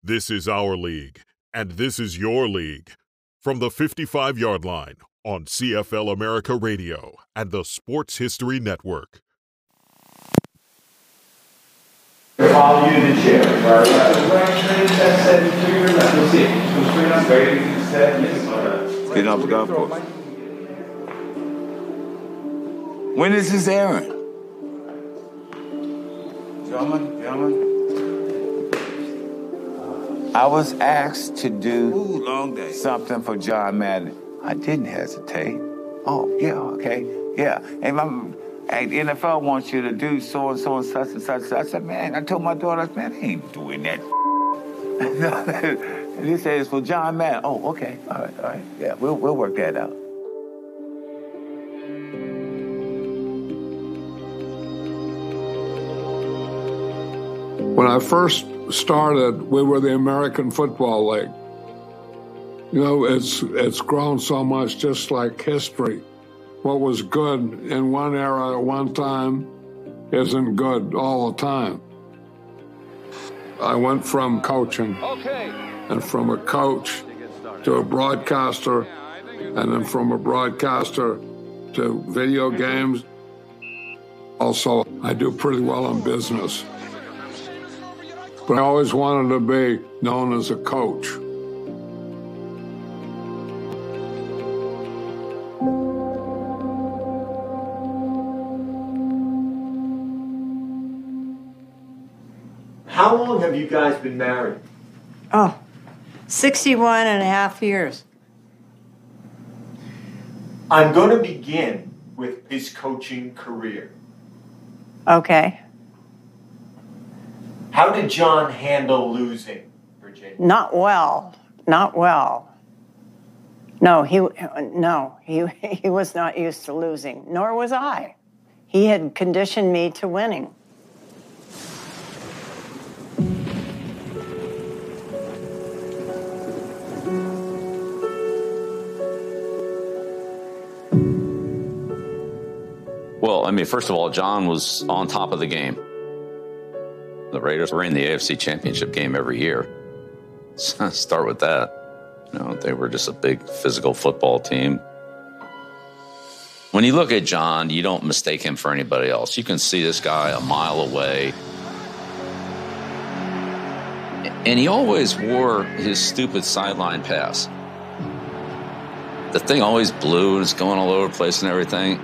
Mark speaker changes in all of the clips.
Speaker 1: This is our league, and this is your league. From the 55-yard line on CFL America Radio and the Sports History Network.
Speaker 2: Follow you to the chair.
Speaker 3: Getting off the golf course. When is this airing? Gentlemen. I was asked to do something for John Madden. I didn't hesitate. Oh, yeah, okay, yeah. And the NFL wants you to do so and so and such and such. I said, man, I told my daughter, man, I ain't doing that. And he said, it's for John Madden. Oh, okay, all right. Yeah, we'll work that out.
Speaker 4: When I first started, we were the American Football League. You know, it's grown so much, just like history. What was good in one era at one time isn't good all the time. I went from coaching and from a coach to a broadcaster, and then from a broadcaster to video games. Also, I do pretty well in business. But I always wanted to be known as a coach.
Speaker 2: How long have you guys been married?
Speaker 5: 61 and a half years.
Speaker 2: I'm going to begin with his coaching career.
Speaker 5: Okay.
Speaker 2: How did John handle losing, Virginia?
Speaker 5: Not well. No, he was not used to losing, nor was I. He had conditioned me to winning.
Speaker 6: Well, I mean, first of all, John was on top of the game. The Raiders were in the AFC Championship game every year. So start with that. You know, they were just a big physical football team. When you look at John, you don't mistake him for anybody else. You can see this guy a mile away. And he always wore his stupid sideline pass. The thing always blew and it's going all over the place and everything.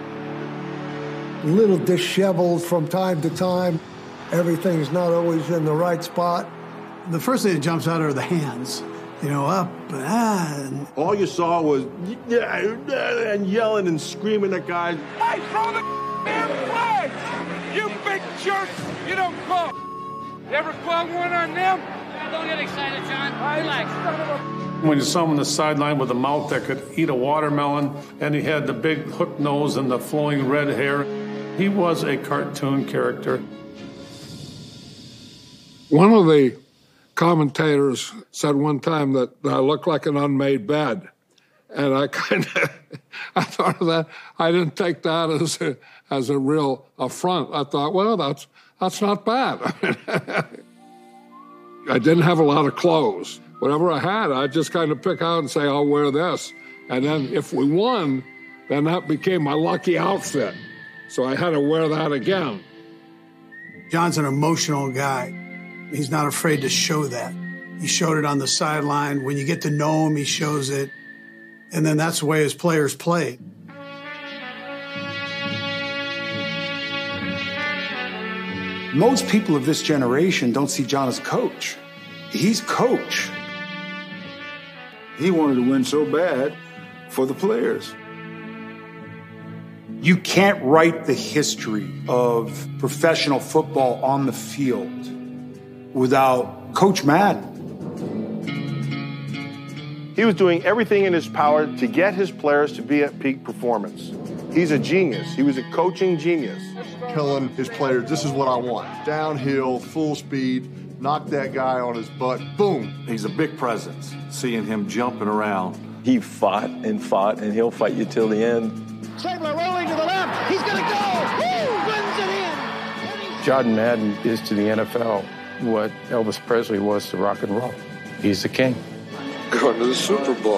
Speaker 7: A little disheveled from time to time. Everything's not always in the right spot.
Speaker 8: The first thing that jumps out are the hands. You know, up and
Speaker 9: all you saw was and yelling and screaming at guys.
Speaker 10: Hey, throw the damn flag! You big jerk! You don't call. You ever call one on them?
Speaker 11: Don't get excited, John. Relax.
Speaker 12: When you saw him on the sideline with a mouth that could eat a watermelon, and he had the big hook nose and the flowing red hair, he was a cartoon character.
Speaker 4: One of the commentators said one time that I looked like an unmade bed. And I thought of that. I didn't take that as a real affront. I thought, well, that's not bad. I didn't have a lot of clothes. Whatever I had, I'd just kind of pick out and say, I'll wear this. And then if we won, then that became my lucky outfit. So I had to wear that again.
Speaker 8: John's an emotional guy. He's not afraid to show that. He showed it on the sideline. When you get to know him, he shows it. And then that's the way his players played.
Speaker 13: Most people of this generation don't see John as a coach. He's coach.
Speaker 3: He wanted to win so bad for the players.
Speaker 13: You can't write the history of professional football on the field without Coach Madden.
Speaker 9: He was doing everything in his power to get his players to be at peak performance. He's a genius. He was a coaching genius.
Speaker 14: Telling his players, this is what I want. Downhill, full speed, knock that guy on his butt, boom.
Speaker 15: He's a big presence, seeing him jumping around.
Speaker 16: He fought, and he'll fight you till the end.
Speaker 17: Stabler rolling to the left. He's going to go. Woo! Runs it in.
Speaker 16: John Madden is to the NFL
Speaker 17: what Elvis Presley was to rock and roll. He's the king.
Speaker 4: Going to the Super Bowl.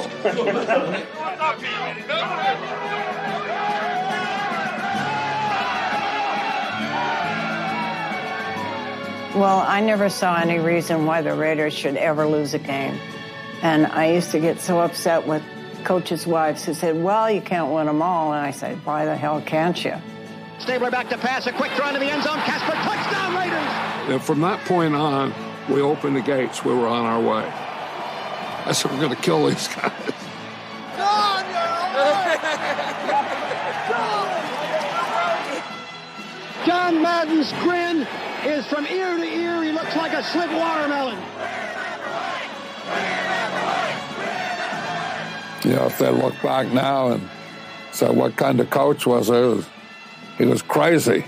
Speaker 5: Well, I never saw any reason why the Raiders should ever lose a game. And I used to get so upset with coaches' wives who said, well, you can't win them all. And I said, why the hell can't you?
Speaker 18: Stabler back to pass, a quick throw into the end zone. Casper, touchdown Raiders!
Speaker 4: And from that point on, we opened the gates. We were on our way. I said, we're going to kill these guys.
Speaker 18: John Madden's grin is from ear to ear. He looks like a slit watermelon.
Speaker 4: You know, if they look back now and say, what kind of coach was he? He was crazy.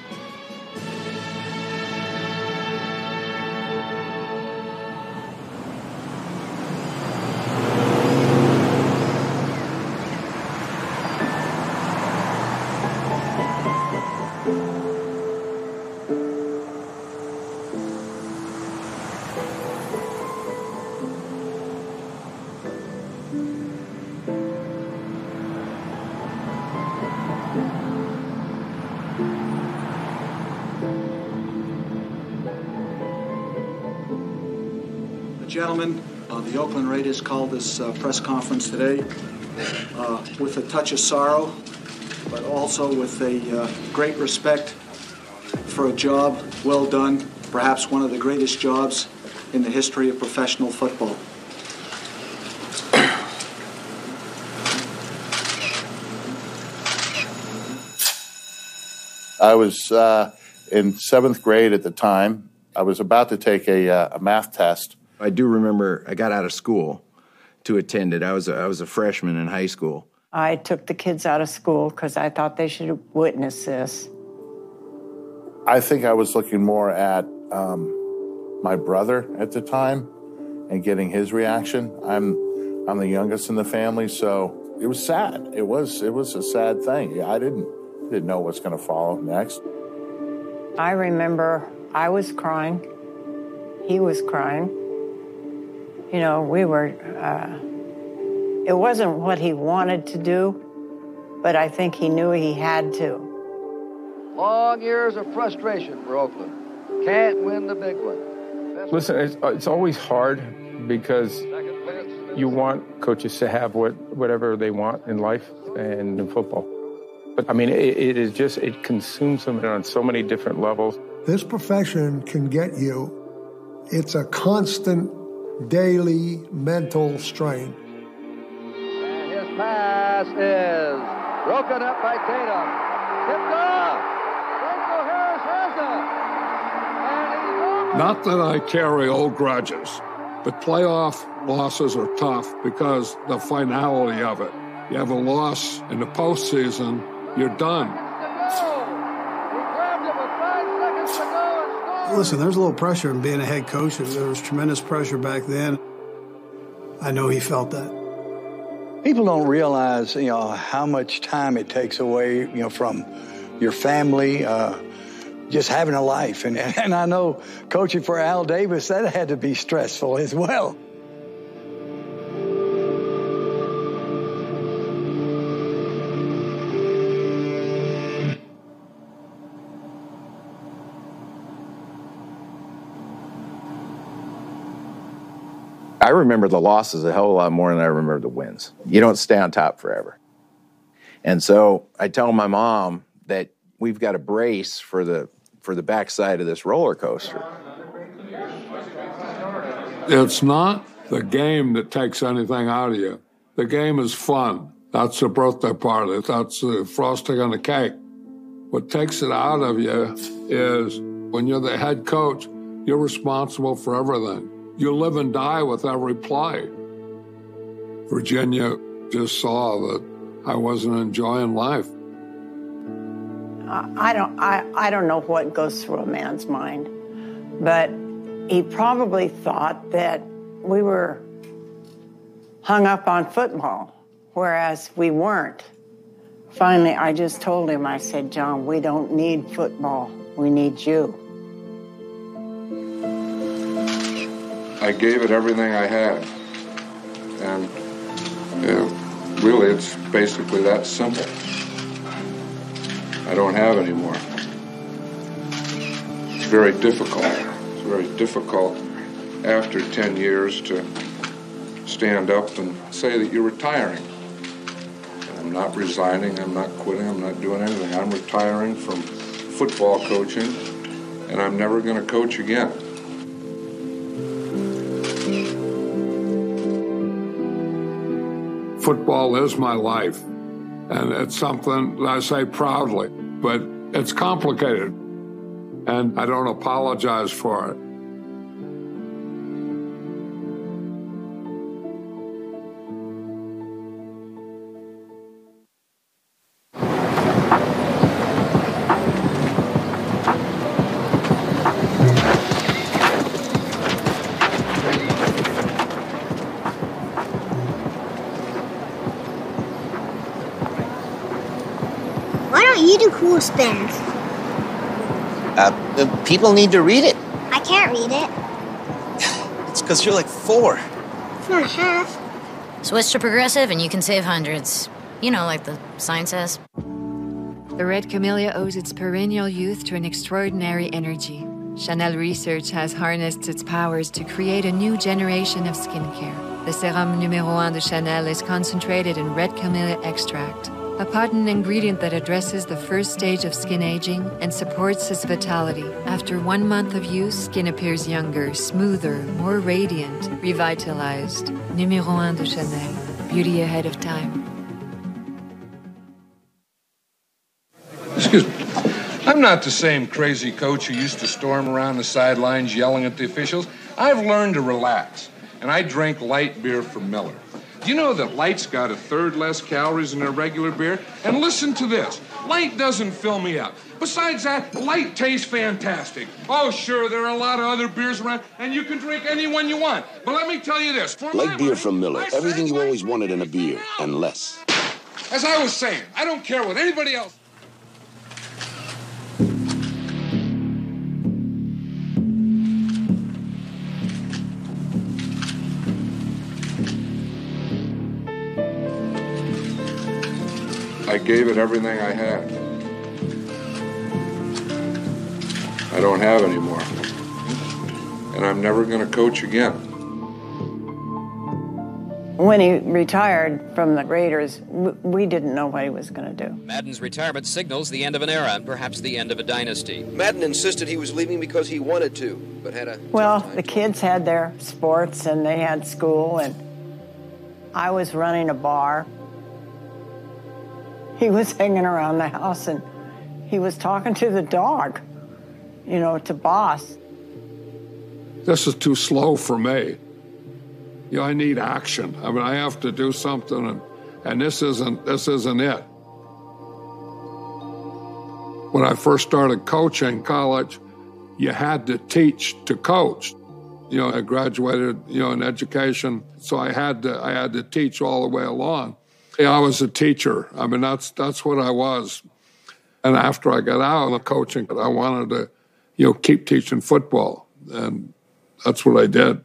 Speaker 19: Gentlemen, the Oakland Raiders called this press conference today with a touch of sorrow, but also with a great respect for a job well done, perhaps one of the greatest jobs in the history of professional football.
Speaker 14: I was in 7th grade at the time. I was about to take a math test.
Speaker 20: I do remember I got out of school to attend it. I was a freshman in high school.
Speaker 5: I took the kids out of school because I thought they should witness this.
Speaker 14: I think I was looking more at my brother at the time and getting his reaction. I'm the youngest in the family, so it was sad. It was a sad thing. I didn't know what's going to follow next.
Speaker 5: I remember I was crying. He was crying. You know, we were, it wasn't what he wanted to do, but I think he knew he had to.
Speaker 18: Long years of frustration for Oakland. Can't win the big one.
Speaker 17: Listen, it's always hard because you want coaches to have whatever they want in life and in football. But, I mean, it consumes them on so many different levels.
Speaker 7: This profession can get you. It's a constant daily mental strain.
Speaker 18: And his pass is broken up by Tatum. Tipped off. Franco Harris has it.
Speaker 4: Not that I carry old grudges, but playoff losses are tough because the finality of it. You have a loss in the postseason, you're done.
Speaker 8: Listen, there's a little pressure in being a head coach. There was tremendous pressure back then. I know he felt that.
Speaker 21: People don't realize, how much time it takes away, from your family, just having a life. And I know coaching for Al Davis, that had to be stressful as well.
Speaker 20: I remember the losses a hell of a lot more than I remember the wins. You don't stay on top forever. And so I tell my mom that we've got a brace for the backside of this roller coaster.
Speaker 4: It's not the game that takes anything out of you. The game is fun. That's the birthday party. That's the frosting on the cake. What takes it out of you is when you're the head coach, you're responsible for everything. You live and die with every play. Virginia just saw that I wasn't enjoying life.
Speaker 5: I don't know what goes through a man's mind, but he probably thought that we were hung up on football, whereas we weren't. Finally, I just told him, I said, John, we don't need football. We need you.
Speaker 4: I gave it everything I had. And really, it's basically that simple. I don't have any more. It's very difficult. It's very difficult after 10 years to stand up and say that you're retiring. I'm not resigning, I'm not quitting, I'm not doing anything. I'm retiring from football coaching, and I'm never going to coach again. Football is my life, and it's something that I say proudly, but it's complicated, and I don't apologize for it.
Speaker 1: You do cool spins.
Speaker 22: People need to read it.
Speaker 1: I can't read it.
Speaker 22: It's because you're like 4.
Speaker 1: 4.5.
Speaker 23: Switch to Progressive and you can save hundreds. You know, like the sign says.
Speaker 24: The red camellia owes its perennial youth to an extraordinary energy. Chanel Research has harnessed its powers to create a new generation of skincare. The Sérum Numéro 1 de Chanel is concentrated in red camellia extract, a potent ingredient that addresses the first stage of skin aging and supports its vitality. After 1 month of use, skin appears younger, smoother, more radiant, revitalized. Numéro 1 de Chanel. Beauty ahead of time.
Speaker 4: Excuse me. I'm not the same crazy coach who used to storm around the sidelines yelling at the officials. I've learned to relax, and I drink light beer from Miller. Do you know that Light's got 1/3 less calories than their regular beer? And listen to this. Light doesn't fill me up. Besides that, Light tastes fantastic. Oh, sure, there are a lot of other beers around, and you can drink any one you want. But let me tell you this.
Speaker 25: Light beer from Miller. Everything you always wanted in a beer, and less.
Speaker 4: As I was saying, I don't care what anybody else... I gave it everything I had. I don't have any more. And I'm never going to coach again.
Speaker 5: When he retired from the Raiders, we didn't know what he was going to do.
Speaker 26: Madden's retirement signals the end of an era and perhaps the end of a dynasty.
Speaker 27: Madden insisted he was leaving because he wanted to, but had a...
Speaker 5: Well, the kids had their sports and they had school, and I was running a bar. He was hanging around the house and he was talking to the dog, you know, to Boss.
Speaker 4: This is too slow for me. You know, I need action. I mean, I have to do something, and this isn't it. When I first started coaching college, you had to teach to coach. You know, I graduated, you know, in education, so I had to teach all the way along. Yeah, I was a teacher. I mean, that's what I was. And after I got out of coaching, I wanted to, you know, keep teaching football, and that's what I did.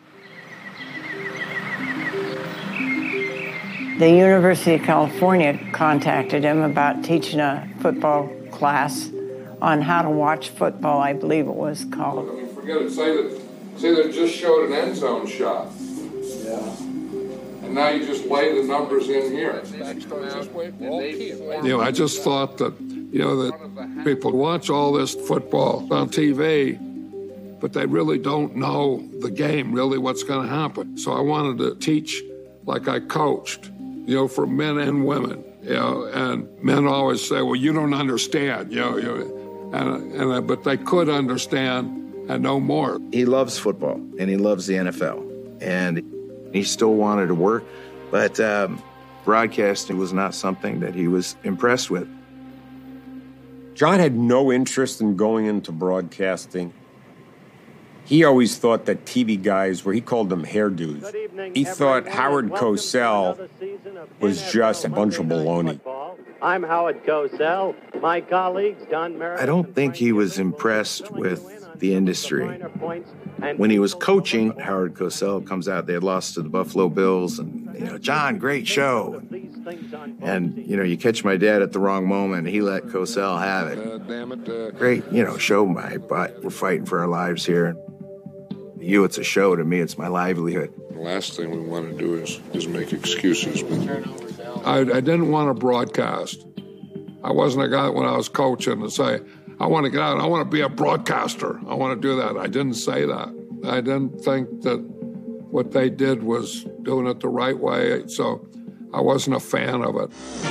Speaker 5: The University of California contacted him about teaching a football class on how to watch football, I believe it was called.
Speaker 4: I mean, forget it. Say that just showed an end zone shot. Yeah. And now you just lay the numbers in here. You know, I just thought that, you know, that people watch all this football on TV, but they really don't know the game, really what's going to happen. So I wanted to teach like I coached, you know, for men and women, you know, and men always say, well, you don't understand, you know, but they could understand and know more.
Speaker 20: He loves football, and he loves the NFL, and he still wanted to work, but broadcasting was not something that he was impressed with.
Speaker 28: John had no interest in going into broadcasting. He always thought that TV guys were, he called them hairdos. He thought Howard Cosell was just a bunch of baloney.
Speaker 29: I'm Howard Cosell. My colleagues, Don Merritt.
Speaker 20: I don't think he was impressed with the industry. When he was coaching, Howard Cosell comes out. They had lost to the Buffalo Bills, and John, great show. And you catch my dad at the wrong moment. He let Cosell have it. Great, show, but we're fighting for our lives here. You, it's a show. To me, it's my livelihood.
Speaker 4: The last thing we want to do is make excuses. I didn't want to broadcast. I wasn't a guy when I was coaching to say, I want to get out. I want to be a broadcaster. I want to do that. I didn't say that. I didn't think that what they did was doing it the right way, so I wasn't a fan of it.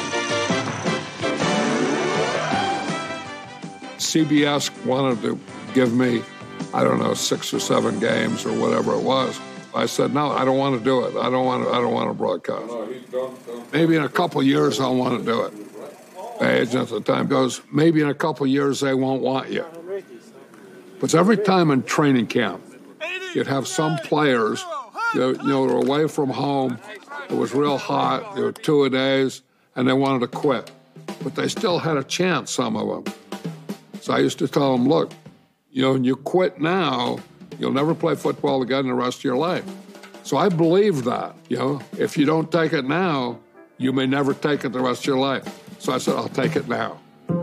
Speaker 4: CBS wanted to give me, 6 or 7 games or whatever it was. I said, no, I don't want to do it. I don't want to broadcast. Maybe in a couple of years I'll want to do it. The agent at the time goes, maybe in a couple of years they won't want you. But every time in training camp, you'd have some players, they're away from home, it was real hot, there were 2-a-days, and they wanted to quit. But they still had a chance, some of them. So I used to tell them, look, you quit now, you'll never play football again the rest of your life. So I believe that, if you don't take it now, you may never take it the rest of your life. So I said, I'll take it now.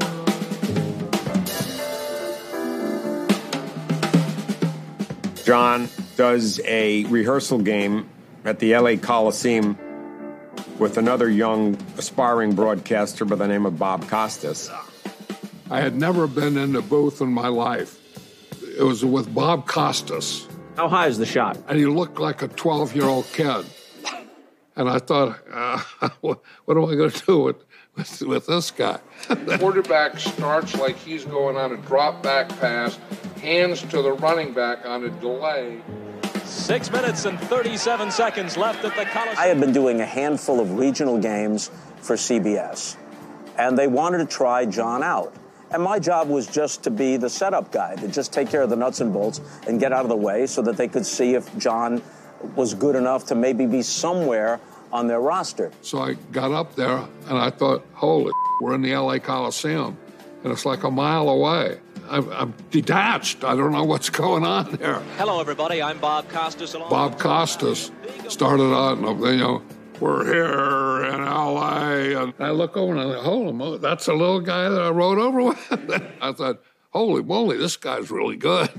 Speaker 28: John does a rehearsal game at the LA Coliseum with another young aspiring broadcaster by the name of Bob Costas.
Speaker 4: I had never been in the booth in my life. It was with Bob Costas.
Speaker 2: How high is the shot?
Speaker 4: And he looked like a 12-year-old kid. And I thought, what am I going to do with this guy?
Speaker 3: The quarterback starts like he's going on a drop back pass, hands to the running back on a delay.
Speaker 6: 6 minutes and 37 seconds left at the Coliseum.
Speaker 9: I had been doing a handful of regional games for CBS, and they wanted to try John out. And my job was just to be the setup guy, to just take care of the nuts and bolts and get out of the way so that they could see if John was good enough to maybe be somewhere on their roster.
Speaker 4: So I got up there and I thought, holy, we're in the LA Coliseum and it's like a mile away. I'm detached. I don't know what's going on there.
Speaker 6: Hello, everybody. I'm Bob Costas.
Speaker 4: Bob Costas started out, we're here in LA. And I look over and I think, holy moly, that's the little guy that I rode over with. I thought, holy moly, this guy's really good.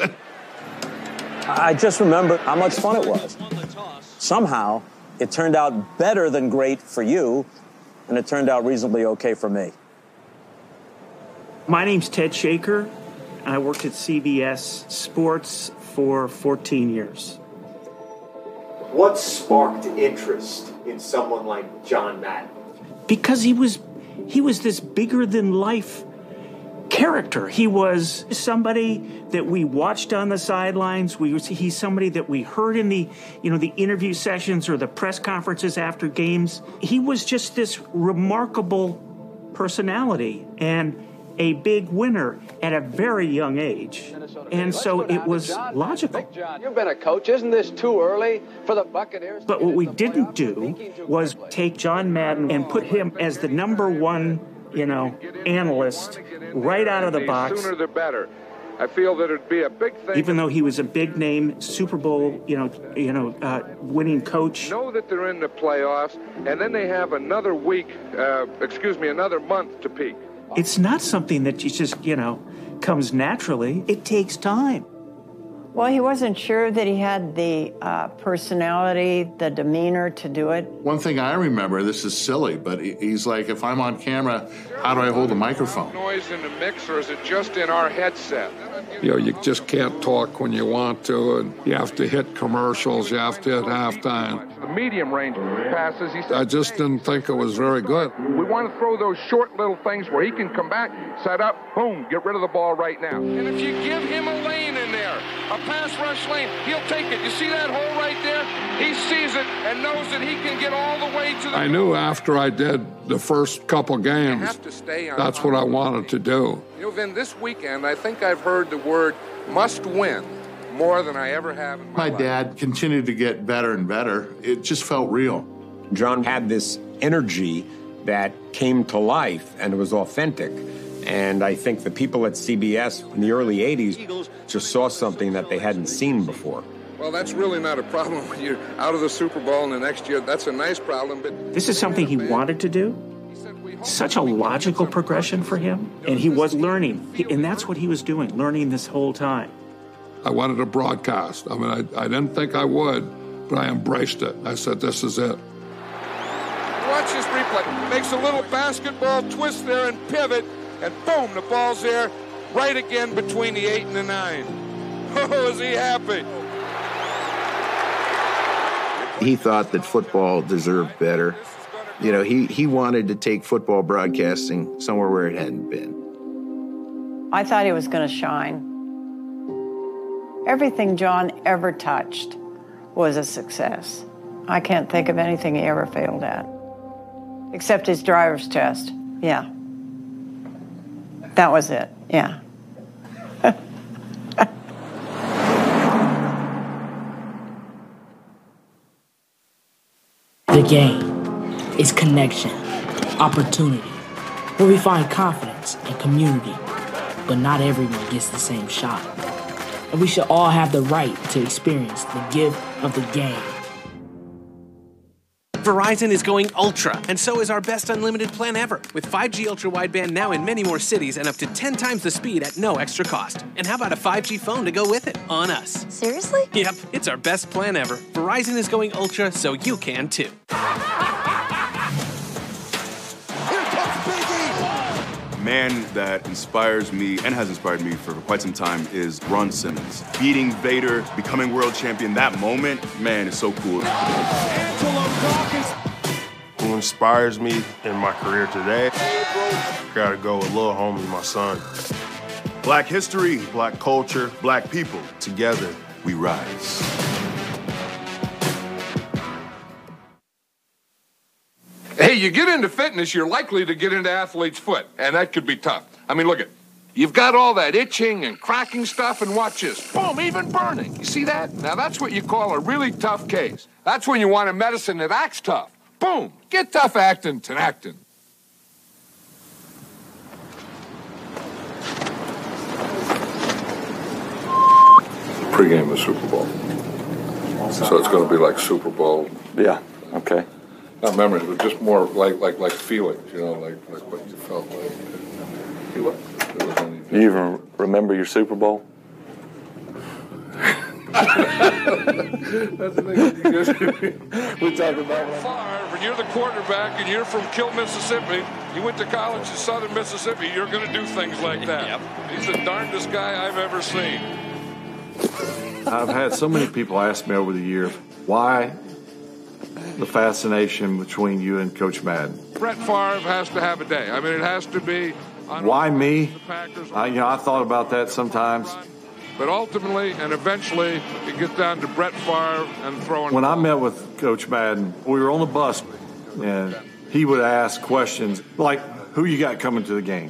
Speaker 9: I just remember how much fun it was. Somehow, it turned out better than great for you, and it turned out reasonably okay for me.
Speaker 10: My name's Ted Shaker. I worked at CBS Sports for 14 years.
Speaker 11: What sparked interest in someone like John Madden?
Speaker 10: Because he was this bigger-than-life character. He was somebody that we watched on the sidelines. He's somebody that we heard in the interview sessions or the press conferences after games. He was just this remarkable personality and a big winner at a very young age. And so it was logical.
Speaker 29: You've been a coach. Isn't this too early for the Buccaneers?
Speaker 10: But what we didn't do was take John Madden and put him as the number one, analyst right out of the box.
Speaker 3: The sooner the better. I feel that it'd be a big thing.
Speaker 10: Even though he was a big name Super Bowl, winning coach.
Speaker 3: Know that they're in the playoffs, and then they have another another month to peak.
Speaker 10: It's not something that you just, comes naturally. It takes time.
Speaker 5: Well, he wasn't sure that he had the personality, the demeanor to do it.
Speaker 14: One thing I remember, this is silly, but he's like, if I'm on camera, how do I hold a microphone?
Speaker 3: Noise in the mix, or is it just in our headset?
Speaker 4: You just can't talk when you want to, and you have to hit commercials, you have to hit halftime.
Speaker 3: The medium range passes, he said,
Speaker 4: I just didn't think it was very good.
Speaker 3: We want to throw those short little things where he can come back, set up, boom, get rid of the ball right now. And if you give him a lane in there, a pass rush lane, he'll take it. You see that hole right there? He sees it and knows that he can get all the way to the...
Speaker 4: I knew after I did the first couple games, that's what I wanted to do.
Speaker 3: Vin, this weekend, I think I've heard the word must win more than I ever have in my life.
Speaker 14: My dad continued to get better and better. It just felt real.
Speaker 28: John had this energy that came to life, and it was authentic. And I think the people at CBS in the early 80s just saw something that they hadn't seen before.
Speaker 3: Well, that's really not a problem when you're out of the Super Bowl in the next year. That's a nice problem, but...
Speaker 10: This is something he wanted to do. Such a logical progression for him. And he was learning. And that's what he was doing, learning this whole time.
Speaker 4: I wanted to broadcast. I mean, I didn't think I would, but I embraced it. I said, this is it.
Speaker 3: Watch this replay. Makes a little basketball twist there and pivot, and boom, the ball's there right again between the 8 and the 9. Oh, is he happy?
Speaker 20: He thought that football deserved better. You know, he wanted to take football broadcasting somewhere where it hadn't been.
Speaker 5: I thought he was going to shine. Everything John ever touched was a success. I can't think of anything he ever failed at. Except his driver's test. Yeah. That was it. Yeah.
Speaker 2: The game is connection, opportunity, where we find confidence and community. But not everyone gets the same shot. And we should all have the right to experience the gift of the game.
Speaker 7: Verizon is going ultra, and so is our best unlimited plan ever. With 5G ultra wideband now in many more cities and up to 10 times the speed at no extra cost. And how about a 5G phone to go with it? On us.
Speaker 1: Seriously?
Speaker 7: Yep, it's our best plan ever. Verizon is going ultra, so you can too.
Speaker 12: Man that inspires me and has inspired me for quite some time is Ron Simmons. Beating Vader, becoming world champion, that moment, man, is so cool.
Speaker 13: Who inspires me in my career today? Gotta go with little homie, my son.
Speaker 12: Black history, black culture, black people. Together, we rise.
Speaker 3: Hey, you get into fitness, you're likely to get into athlete's foot, and that could be tough. I mean, look at, you've got all that itching and cracking stuff, and watch this. Boom, even burning. You see that? Now, that's what you call a really tough case. That's when you want a medicine that acts tough. Boom, get tough actin' Tinactin.
Speaker 4: Pre-game of Super Bowl. So it's going to be like Super Bowl.
Speaker 15: Yeah, okay.
Speaker 4: Not memories, but just more like feelings, you know, like what you felt like.
Speaker 15: Do you even remember your Super Bowl?
Speaker 3: That's the thing. We talk about Favre, and you're the quarterback, and you're from Kill, Mississippi. You went to college in Southern Mississippi. You're going to do things like that. Yep. He's the darndest guy I've ever seen.
Speaker 15: I've had so many people ask me over the years, why the fascination between you and Coach Madden?
Speaker 3: Brett Favre has to have a day. I mean, it has to be.
Speaker 15: Why me? I thought about that sometimes.
Speaker 3: But ultimately and eventually, it gets down to Brett Favre and throwing.
Speaker 15: When I met with Coach Madden, we were on the bus, and he would ask questions like, who you got coming to the game?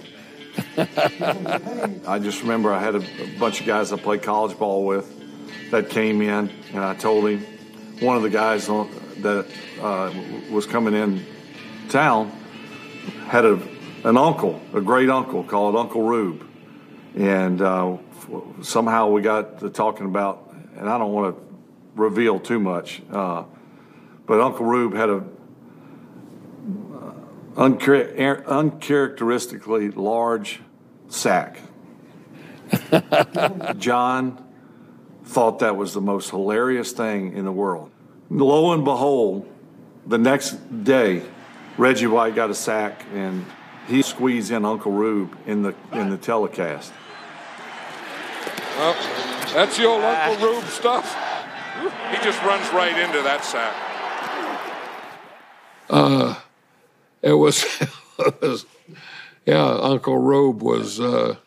Speaker 15: I just remember I had a bunch of guys I played college ball with that came in, and I told him one of the guys that was coming in town had an uncle, a great uncle called Uncle Rube. And somehow we got to talking about, and I don't want to reveal too much, but Uncle Rube had a uncharacteristically large sack. John thought that was the most hilarious thing in the world. Lo and behold, the next day, Reggie White got a sack, and he squeezed in Uncle Rube in the telecast.
Speaker 3: Well, that's the old Uncle Rube stuff. He just runs right into that sack.
Speaker 4: It was, yeah, Uncle Rube was,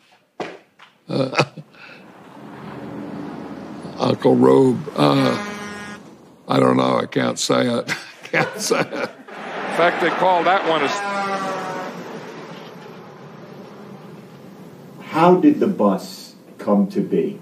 Speaker 4: Uncle Rube, I don't know, I can't say it. Can't say it.
Speaker 3: In fact, they call that one a...
Speaker 11: How did the bus come to be?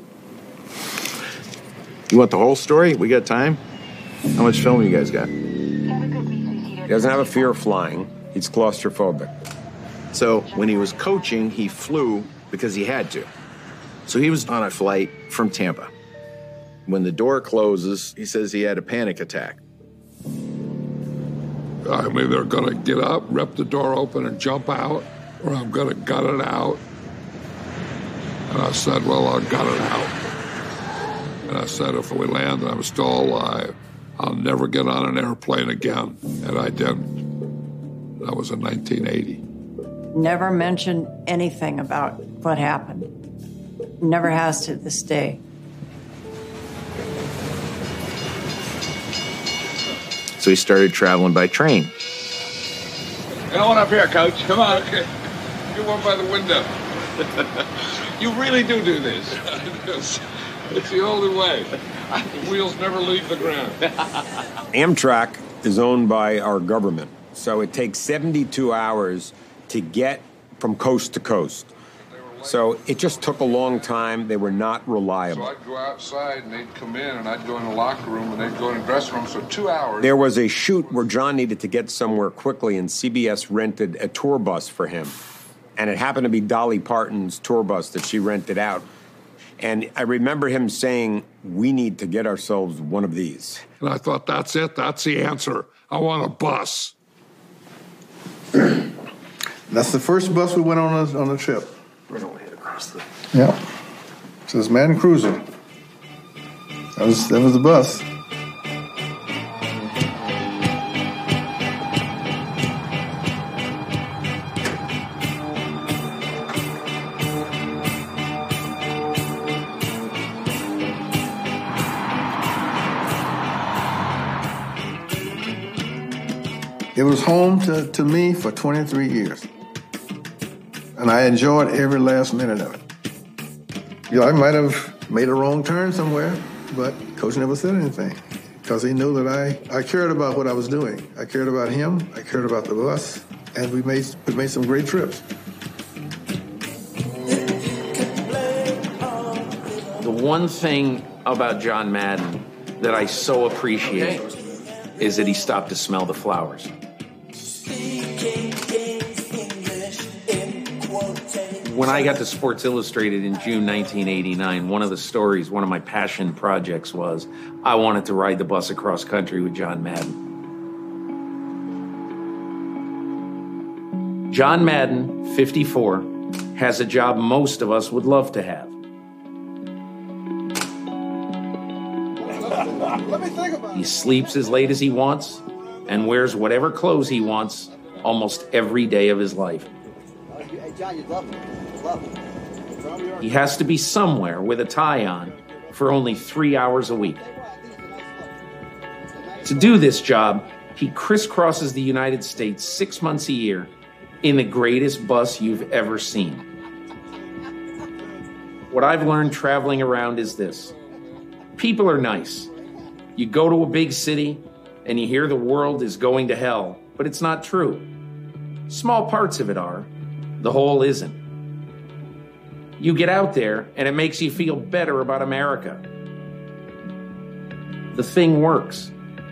Speaker 20: You want the whole story? We got time? How much film you guys got?
Speaker 28: He doesn't have a fear of flying. He's claustrophobic.
Speaker 20: So when he was coaching, he flew because he had to. So he was on a flight from Tampa. When the door closes, he says he had a panic attack.
Speaker 4: I'm either going to get up, rip the door open, and jump out, or I'm going to gut it out. And I said, well, I'll gut it out. And I said, if we land and I'm still alive, I'll never get on an airplane again. And I didn't. That was in 1980.
Speaker 5: Never mentioned anything about what happened. Never has to this day.
Speaker 20: So he started traveling by train.
Speaker 3: Get on up here, Coach. Come on. Okay. Get one by the window. You really do this. It's the only way. The wheels never leave the ground.
Speaker 28: Amtrak is owned by our government, so it takes 72 hours to get from coast to coast. So it just took a long time. They were not reliable.
Speaker 3: So I'd go outside and they'd come in and I'd go in the locker room and they'd go in the dressing room. So 2 hours.
Speaker 28: There was a shoot where John needed to get somewhere quickly and CBS rented a tour bus for him. And it happened to be Dolly Parton's tour bus that she rented out. And I remember him saying, we need to get ourselves one of these.
Speaker 4: And I thought, that's it. That's the answer. I want a bus.
Speaker 8: That's the first bus we went on the trip.
Speaker 28: We're going to head across the...
Speaker 8: Yeah. It says Man Cruiser. That was the bus. It was home to me for 23 years. And I enjoyed every last minute of it. You know, I might have made a wrong turn somewhere, but Coach never said anything because he knew that I cared about what I was doing. I cared about him, I cared about the bus, and we made some great trips.
Speaker 16: The one thing about John Madden that I so appreciate is that he stopped to smell the flowers. When I got to Sports Illustrated in June 1989, one of the stories, one of my passion projects was I wanted to ride the bus across country with John Madden. John Madden, 54, has a job most of us would love to have. He sleeps as late as he wants and wears whatever clothes he wants almost every day of his life. He has to be somewhere with a tie on for only 3 hours a week. To do this job, he crisscrosses the United States 6 months a year in the greatest bus you've ever seen. What I've learned traveling around is this. People are nice. You go to a big city and you hear the world is going to hell, but it's not true. Small parts of it are. The whole isn't. You get out there and it makes you feel better about America. The thing works.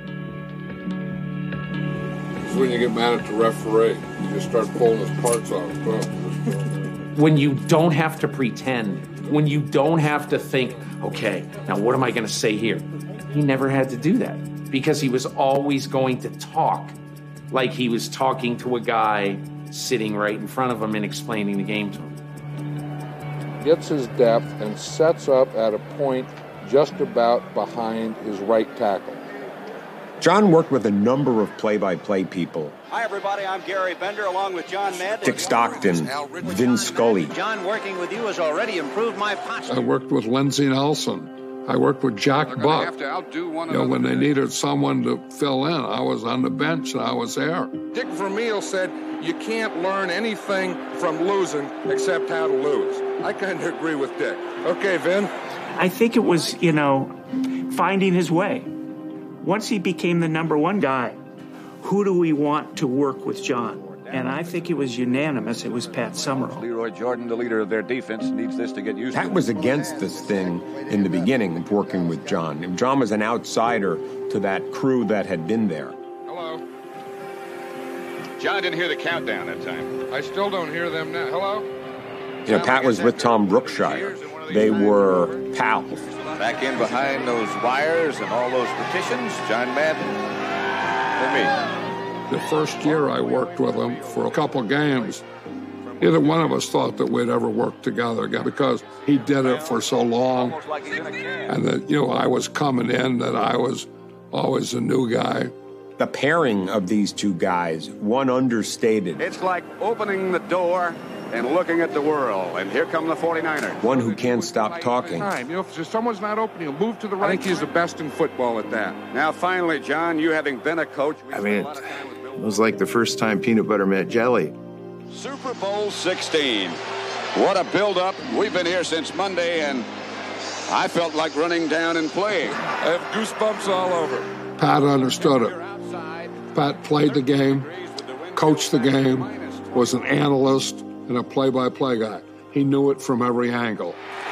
Speaker 3: It's when you get mad at the referee. You just start pulling his parts off.
Speaker 16: When you don't have to pretend. When you don't have to think, okay, now what am I going to say here? He never had to do that because he was always going to talk like he was talking to a guy sitting right in front of him and explaining the game to him.
Speaker 3: Gets his depth and sets up at a point just about behind his right tackle.
Speaker 28: John worked with a number of play-by-play people.
Speaker 17: Hi, everybody. I'm Gary Bender, along with John Madden.
Speaker 28: Dick Stockton, Vin Scully.
Speaker 17: John, working with you has already improved my posture.
Speaker 4: I worked with Lindsey Nelson. I worked with Jack Buck. When they needed someone to fill in, I was on the bench and I was there.
Speaker 3: Dick Vermeil said, you can't learn anything from losing except how to lose. I kind of agree with Dick. Okay, Vin?
Speaker 10: I think it was, finding his way. Once he became the number one guy, who do we want to work with John? And I think it was unanimous. It was Pat Summerall.
Speaker 18: Leroy Jordan, the leader of their defense, needs this to get used to.
Speaker 28: Pat was against this thing in the beginning of working with John. And John was an outsider to that crew that had been there.
Speaker 3: Hello.
Speaker 18: John didn't hear the countdown that time.
Speaker 3: I still don't hear them now. Hello?
Speaker 28: You know, Pat was with Tom Brookshire. They were pals.
Speaker 18: Back in behind those wires and all those petitions, John Madden for me.
Speaker 4: The first year I worked with him for a couple games, neither one of us thought that we'd ever work together again because he did it for so long. And that, you know, I was coming in, that I was always a new guy.
Speaker 28: The pairing of these two guys, one understated.
Speaker 18: It's like opening the door and looking at the world, and here come the 49ers.
Speaker 28: One who can't stop talking.
Speaker 3: You know, if someone's not open, he'll move to the right. I think he's the best in football at that.
Speaker 18: Now, finally, John, you having been a coach.
Speaker 20: I mean, it was like the first time peanut butter met jelly.
Speaker 18: Super Bowl 16. What a build-up. We've been here since Monday, and I felt like running down and playing.
Speaker 3: I have goosebumps all over.
Speaker 4: Pat understood it. Pat played the game, coached the game, was an analyst, and a play-by-play guy. He knew it from every angle.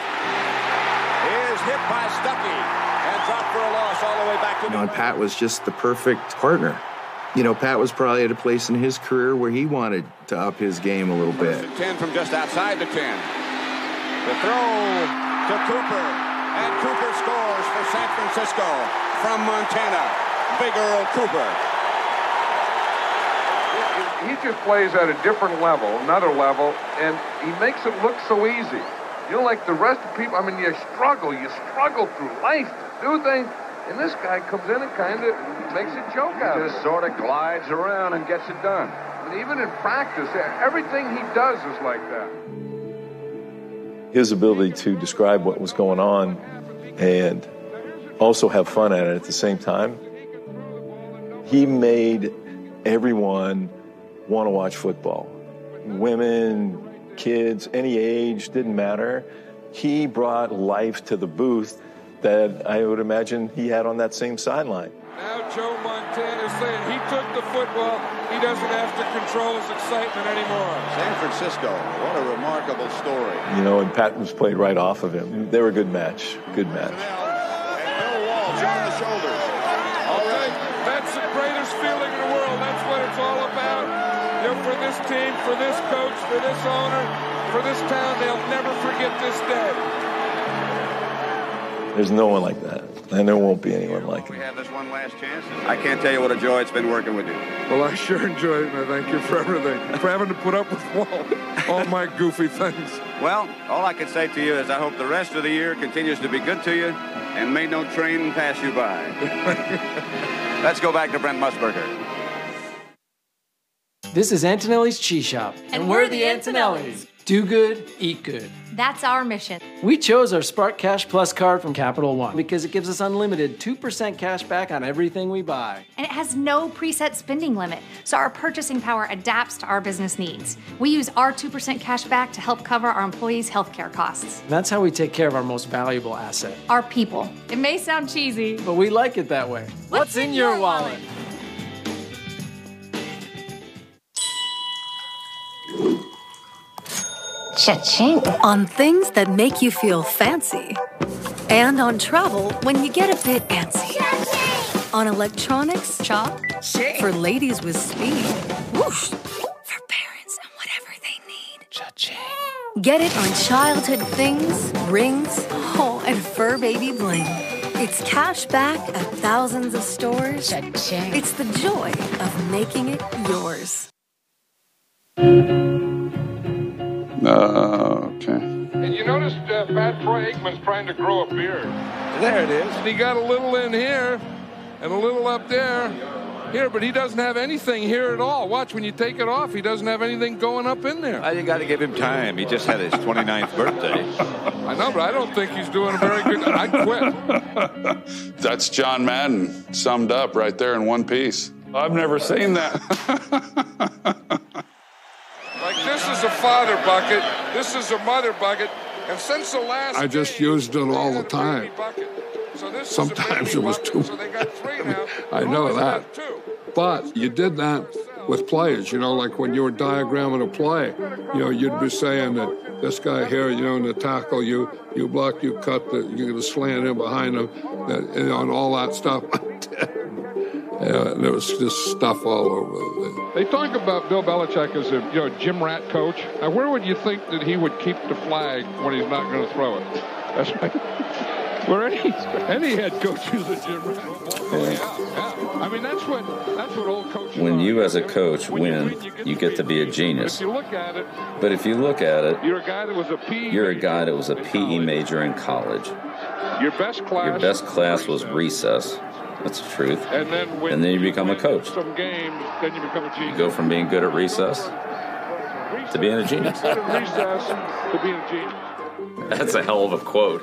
Speaker 18: Is hit by Stuckey and dropped for a loss all the way back to
Speaker 20: And Pat was just the perfect partner. You know, Pat was probably at a place in his career where he wanted to up his game a little bit.
Speaker 18: 10 from just outside the 10. The throw to Cooper, and Cooper scores for San Francisco from Montana. Big Earl Cooper.
Speaker 3: He just plays at a different level, another level, and he makes it look so easy. You know, like the rest of people, I mean, you struggle through life to do things, and this guy comes in and kind of makes a joke out of it.
Speaker 18: Just sort of glides around and gets it done.
Speaker 3: And even in practice, everything he does is like that.
Speaker 6: His ability to describe what was going on and also have fun at it at the same time, he made everyone want to watch football. Women, kids, any age, didn't matter. He brought life to the booth that I would imagine he had on that same sideline.
Speaker 3: Now Joe Montana saying he took the football. He doesn't have to control his excitement anymore.
Speaker 18: San Francisco, what a remarkable story.
Speaker 6: You know, and Pat was played right off of him. They were a good match. Good match.
Speaker 18: And Bill Walsh on the shoulders.
Speaker 3: All right, that's the greatest feeling in the world. That's what it's all about. You know, for this team, for this coach, for this owner, for this town, they'll never forget this day.
Speaker 6: There's no one like that, and there won't be anyone like
Speaker 18: We
Speaker 6: him.
Speaker 18: have this one last chance. I can't tell you what a joy it's been working with you.
Speaker 3: Well, I sure enjoyed it, and I thank you for everything, for having to put up with all my goofy things.
Speaker 18: Well, all I can say to you is I hope the rest of the year continues to be good to you, and may no train pass you by. Let's go back to Brent Musburger.
Speaker 19: This is Antonelli's Cheese Shop.
Speaker 21: And we're the Antonellis.
Speaker 19: Do good, eat good.
Speaker 21: That's our mission.
Speaker 19: We chose our Spark Cash Plus card from Capital One because it gives us unlimited 2% cash back on everything we buy.
Speaker 21: And it has no preset spending limit, so our purchasing power adapts to our business needs. We use our 2% cash back to help cover our employees' healthcare costs.
Speaker 19: And that's how we take care of our most valuable asset.
Speaker 21: Our people. It may sound cheesy,
Speaker 19: but we like it that way. What's in your wallet?
Speaker 22: Cha-ching. On things that make you feel fancy. And on travel when you get a bit antsy. Cha-ching. On electronics, cha-ching. For ladies with speed. Whoosh. For parents and whatever they need. Cha-ching. Get it on childhood things, rings, and fur baby bling. It's cash back at thousands of stores. Cha-ching. It's the joy of making it yours.
Speaker 3: Okay. And you noticed Pat Troy Aikman's trying to grow a beard. There it is. And he got a little in here and a little up there. Here, but he doesn't have anything here at all. Watch, when you take it off, he doesn't have anything going up in there.
Speaker 18: You got to give him time. He just had his 29th birthday.
Speaker 3: I know, but I don't think he's doing a very good... I quit.
Speaker 23: That's John Madden summed up right there in one piece. I've never seen that.
Speaker 3: Like, this is a father bucket, this is a mother bucket, and since the last...
Speaker 4: I just used it all the time.
Speaker 3: So
Speaker 4: sometimes it was too...
Speaker 3: So they got three now.
Speaker 4: I know that. But you did that with plays, you know, like when you were diagramming a play, you know, you'd be saying that this guy here, you know, in the tackle, you block, you cut, you're going to slant in behind him, and all that stuff. There was just stuff all over.
Speaker 3: They talk about Bill Belichick as a gym rat coach. Now, where would you think that he would keep the flag when he's not going to throw it? That's right. Where any head coach is a gym rat. Yeah. I mean, that's what old coaches.
Speaker 1: When you as a coach win, you get to be a genius.
Speaker 3: If you look at it,
Speaker 1: but if you look at it,
Speaker 3: you're a guy that was a PE.
Speaker 1: You're a guy that was a PE major in college.
Speaker 3: Your best
Speaker 1: class was recess. That's the truth.
Speaker 3: And then
Speaker 1: you become a coach.
Speaker 3: Some games, then you become a genius.
Speaker 1: You go from being good at recess to being a genius.
Speaker 3: Good at recess to being a genius.
Speaker 1: That's a hell of a quote.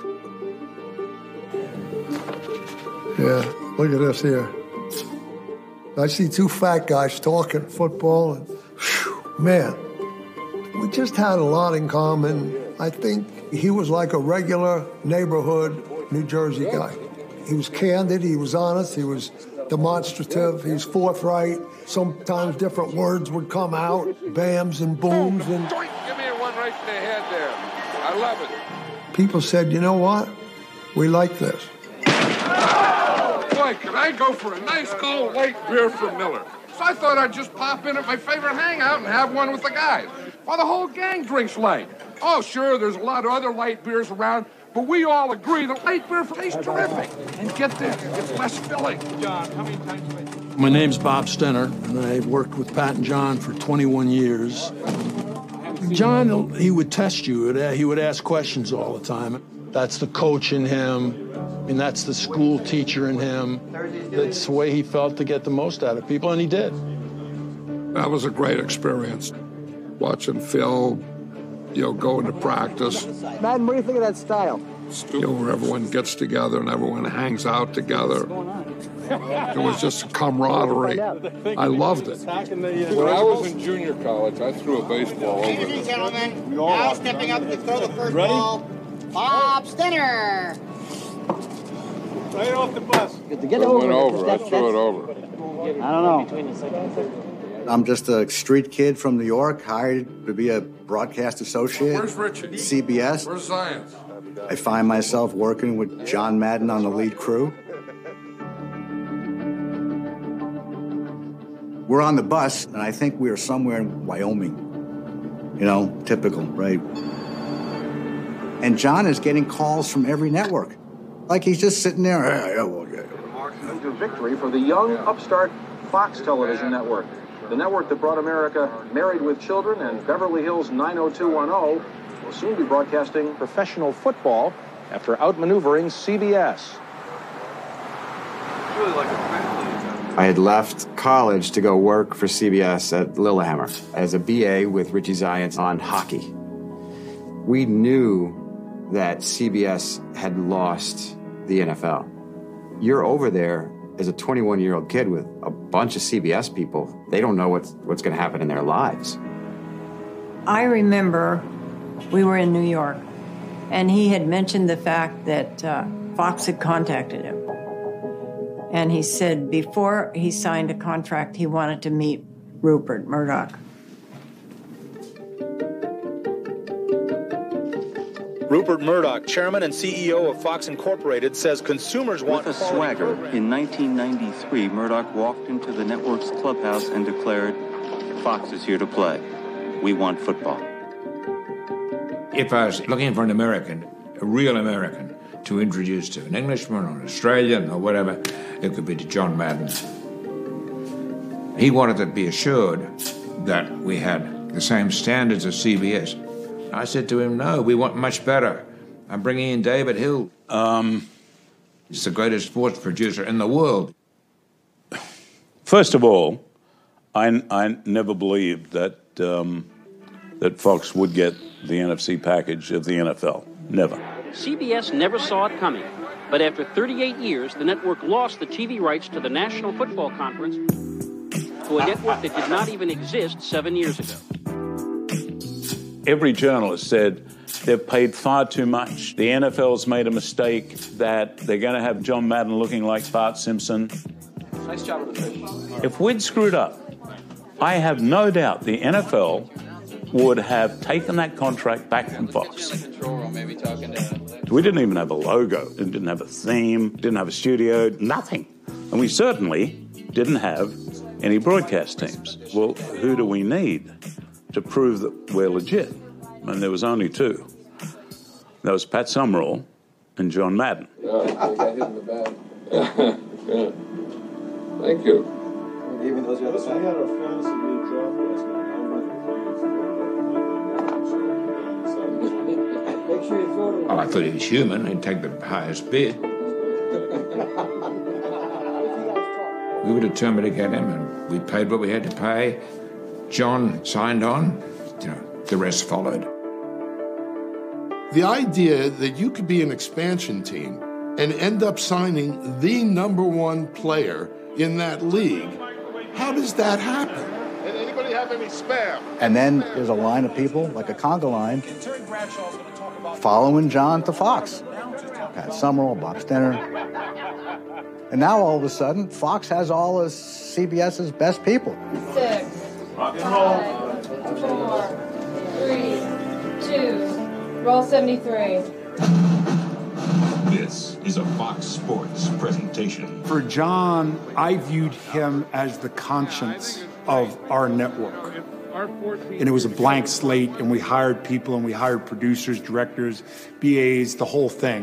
Speaker 8: Yeah, look at this here. I see two fat guys talking football, and man, we just had a lot in common. I think he was like a regular neighborhood New Jersey guy. He was candid, he was honest, he was demonstrative, he was forthright. Sometimes different words would come out, bams and booms. And
Speaker 3: give me one right in the head there. I love it.
Speaker 8: People said, you know what? We like this.
Speaker 3: Boy, could I go for a nice cold light beer from Miller. So I thought I'd just pop in at my favorite hangout and have one with the guys. Well, the whole gang drinks light. Oh, sure, there's a lot of other light beers around, but we all agree the light beer for me is terrific. And get this, it's less filling. John, how many times?
Speaker 2: My name's Bob Stenner, and I've worked with Pat and John for 21 years. John, he would test you. He would ask questions all the time. That's the coach in him, and that's the school teacher in him. That's the way he felt to get the most out of people, and he did.
Speaker 4: That was a great experience, watching Phil, go into practice.
Speaker 9: Madden, what do you think of that style?
Speaker 4: Where everyone gets together and everyone hangs out together. It was just camaraderie. I loved it.
Speaker 3: When I was in junior college, I threw a baseball over.
Speaker 14: Ladies and gentlemen, now stepping up to throw the first ball, Bob Stenner.
Speaker 9: Right off the bus.
Speaker 3: Get over. I threw it over.
Speaker 9: I don't know. I'm just a street kid from New York, hired to be a broadcast associate.
Speaker 3: Where's Richie?
Speaker 9: CBS.
Speaker 3: Where's Science?
Speaker 9: I find myself working with John Madden on the lead crew. We're on the bus, and I think we are somewhere in Wyoming. Typical, right? And John is getting calls from every network. Like he's just sitting there.
Speaker 24: Major victory for the young, upstart Fox Television Network. The network that brought America Married with Children and Beverly Hills 90210 will soon be broadcasting professional football after outmaneuvering CBS.
Speaker 25: I had left college to go work for CBS at Lillehammer as a BA with Richie Zients on hockey. We knew that CBS had lost the NFL. You're over there as a 21-year-old kid with a bunch of CBS people. They don't know what's going to happen in their lives.
Speaker 5: I remember we were in New York, and he had mentioned the fact that Fox had contacted him. And he said before he signed a contract, he wanted to meet Rupert Murdoch.
Speaker 26: Rupert Murdoch, chairman and CEO of Fox Incorporated, says consumers want...
Speaker 27: With a swagger, in 1993, Murdoch walked into the network's clubhouse and declared, "Fox is here to play. We want football."
Speaker 29: If I was looking for an American, a real American, to introduce to an Englishman or an Australian or whatever, it could be to John Madden. He wanted to be assured that we had the same standards as CBS. I said to him, no, we want much better. I'm bringing in David Hill. He's the greatest sports producer in the world.
Speaker 30: First of all, I never believed that that Fox would get the NFC package of the NFL. Never.
Speaker 31: CBS never saw it coming. But after 38 years, the network lost the TV rights to the National Football Conference to a network that did not even exist 7 years ago.
Speaker 30: Every journalist said they've paid far too much. The NFL's made a mistake that they're going to have John Madden looking like Bart Simpson.
Speaker 26: Nice job with the fish.
Speaker 30: If we'd screwed up, I have no doubt the NFL would have taken that contract back from Fox. We didn't even have a logo, didn't have a theme, didn't have a studio, nothing. And we certainly didn't have any broadcast teams. Well, who do we need to prove that we're legit? And there was only two. That was Pat Summerall and John Madden.
Speaker 3: Yeah, I think I hit in the bag. Yeah. Thank you.
Speaker 6: Even those guys. We had a fantasy league draft last night. I went
Speaker 14: Make sure you throw it.
Speaker 29: Oh, I thought he was human. He'd take the highest bid. We were determined to get him, and we paid what we had to pay. John signed on. The rest followed.
Speaker 7: The idea that you could be an expansion team and end up signing the #1 player in that league, how does that happen?
Speaker 6: Anybody have any spam?
Speaker 9: And then there's a line of people, like a conga line, following John to Fox. Pat Summerall, Bob Stenner. And now all of a sudden, Fox has all of CBS's best people.
Speaker 10: 6, 5, 4, 3, 2, roll 73.
Speaker 11: This is a Fox Sports presentation.
Speaker 12: For John, I viewed him as the conscience of our network. And it was a blank slate, and we hired people, and we hired producers, directors, BAs, the whole thing.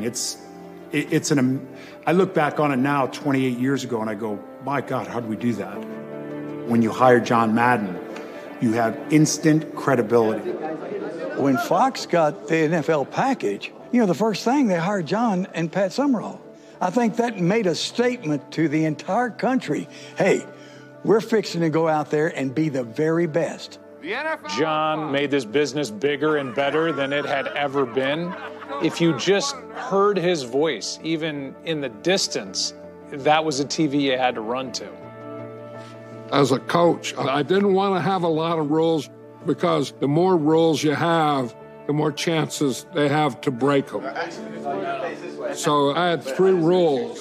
Speaker 12: I look back on it now, 28 years ago, and I go, my God, how did we do that? When you hire John Madden, you have instant credibility.
Speaker 13: When Fox got the NFL package, the first thing they hired John and Pat Summerall. I think that made a statement to the entire country. Hey, we're fixing to go out there and be the very best.
Speaker 26: John made this business bigger and better than it had ever been. If you just heard his voice, even in the distance, that was a TV you had to run to.
Speaker 4: As a coach, I didn't want to have a lot of rules because the more rules you have, the more chances they have to break them. So I had 3 rules.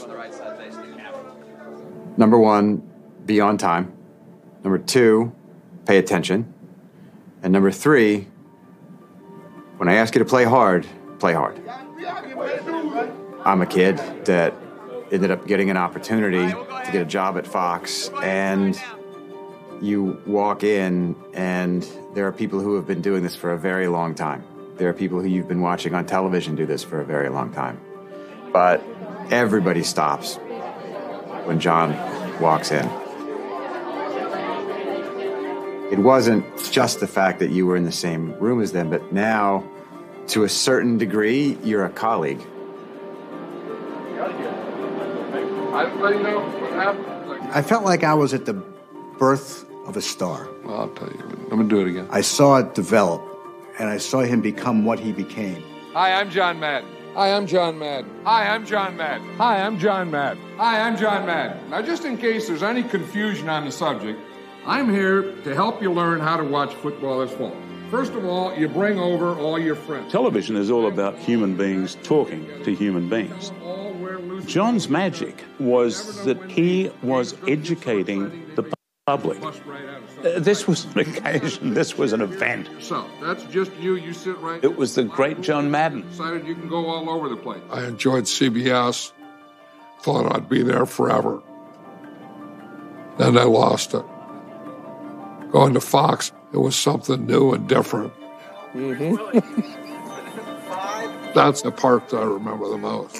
Speaker 25: Number 1, be on time. Number 2, pay attention. And number 3, when I ask you to play hard, play hard. I'm a kid that ended up getting an opportunity to get a job at Fox, and you walk in and there are people who have been doing this for a very long time. There are people who you've been watching on television do this for a very long time. But everybody stops when John walks in. It wasn't just the fact that you were in the same room as them, but now, to a certain degree, you're a colleague.
Speaker 9: I felt like I was at the birth of a star.
Speaker 4: Well, I'll tell you. Let me do it again.
Speaker 9: I saw it develop, and I saw him become what he became.
Speaker 3: Hi, I'm John Madden. Hi, I'm John Madden. Hi, I'm John Madden. Hi, I'm John Madden. Hi, I'm John Madden. Now, just in case there's any confusion on the subject, I'm here to help you learn how to watch football this fall. First of all, you bring over all your friends.
Speaker 30: Television is all about human beings talking to human beings. John's magic was that he was educating the public. This was an occasion. This was an event.
Speaker 3: So, that's just you. You sit right.
Speaker 30: It was the great John Madden.
Speaker 3: Decided you can go all over the place.
Speaker 4: I enjoyed CBS. Thought I'd be there forever. Then I lost it. Going to Fox, it was something new and different.
Speaker 3: Mm-hmm.
Speaker 4: That's the part that I remember the most.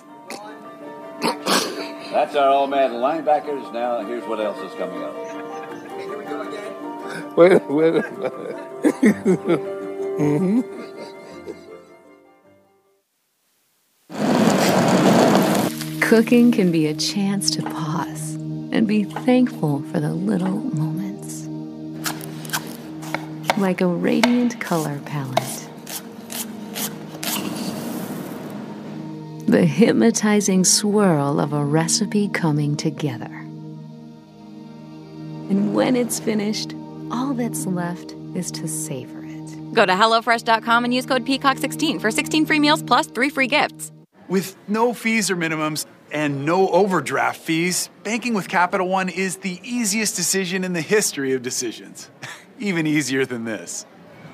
Speaker 15: That's our All Madden linebackers. Now, here's what else is coming up.
Speaker 3: Here we go again. Wait a minute. Mm-hmm.
Speaker 16: Cooking can be a chance to pause and be thankful for the little moments. Like a radiant color palette. The hypnotizing swirl of a recipe coming together. And when it's finished, all that's left is to savor it.
Speaker 17: Go to HelloFresh.com and use code PEACOCK16 for 16 free meals plus 3 free gifts.
Speaker 20: With no fees or minimums and no overdraft fees, banking with Capital One is the easiest decision in the history of decisions. Even easier than this.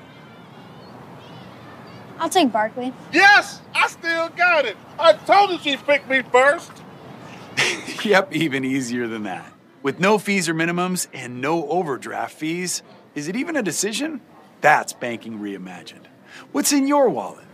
Speaker 10: I'll take Barkley.
Speaker 6: Yes, I still got it. I told you she picked me first.
Speaker 20: Yep, even easier than that. With no fees or minimums and no overdraft fees, is it even a decision? That's banking reimagined. What's in your wallet?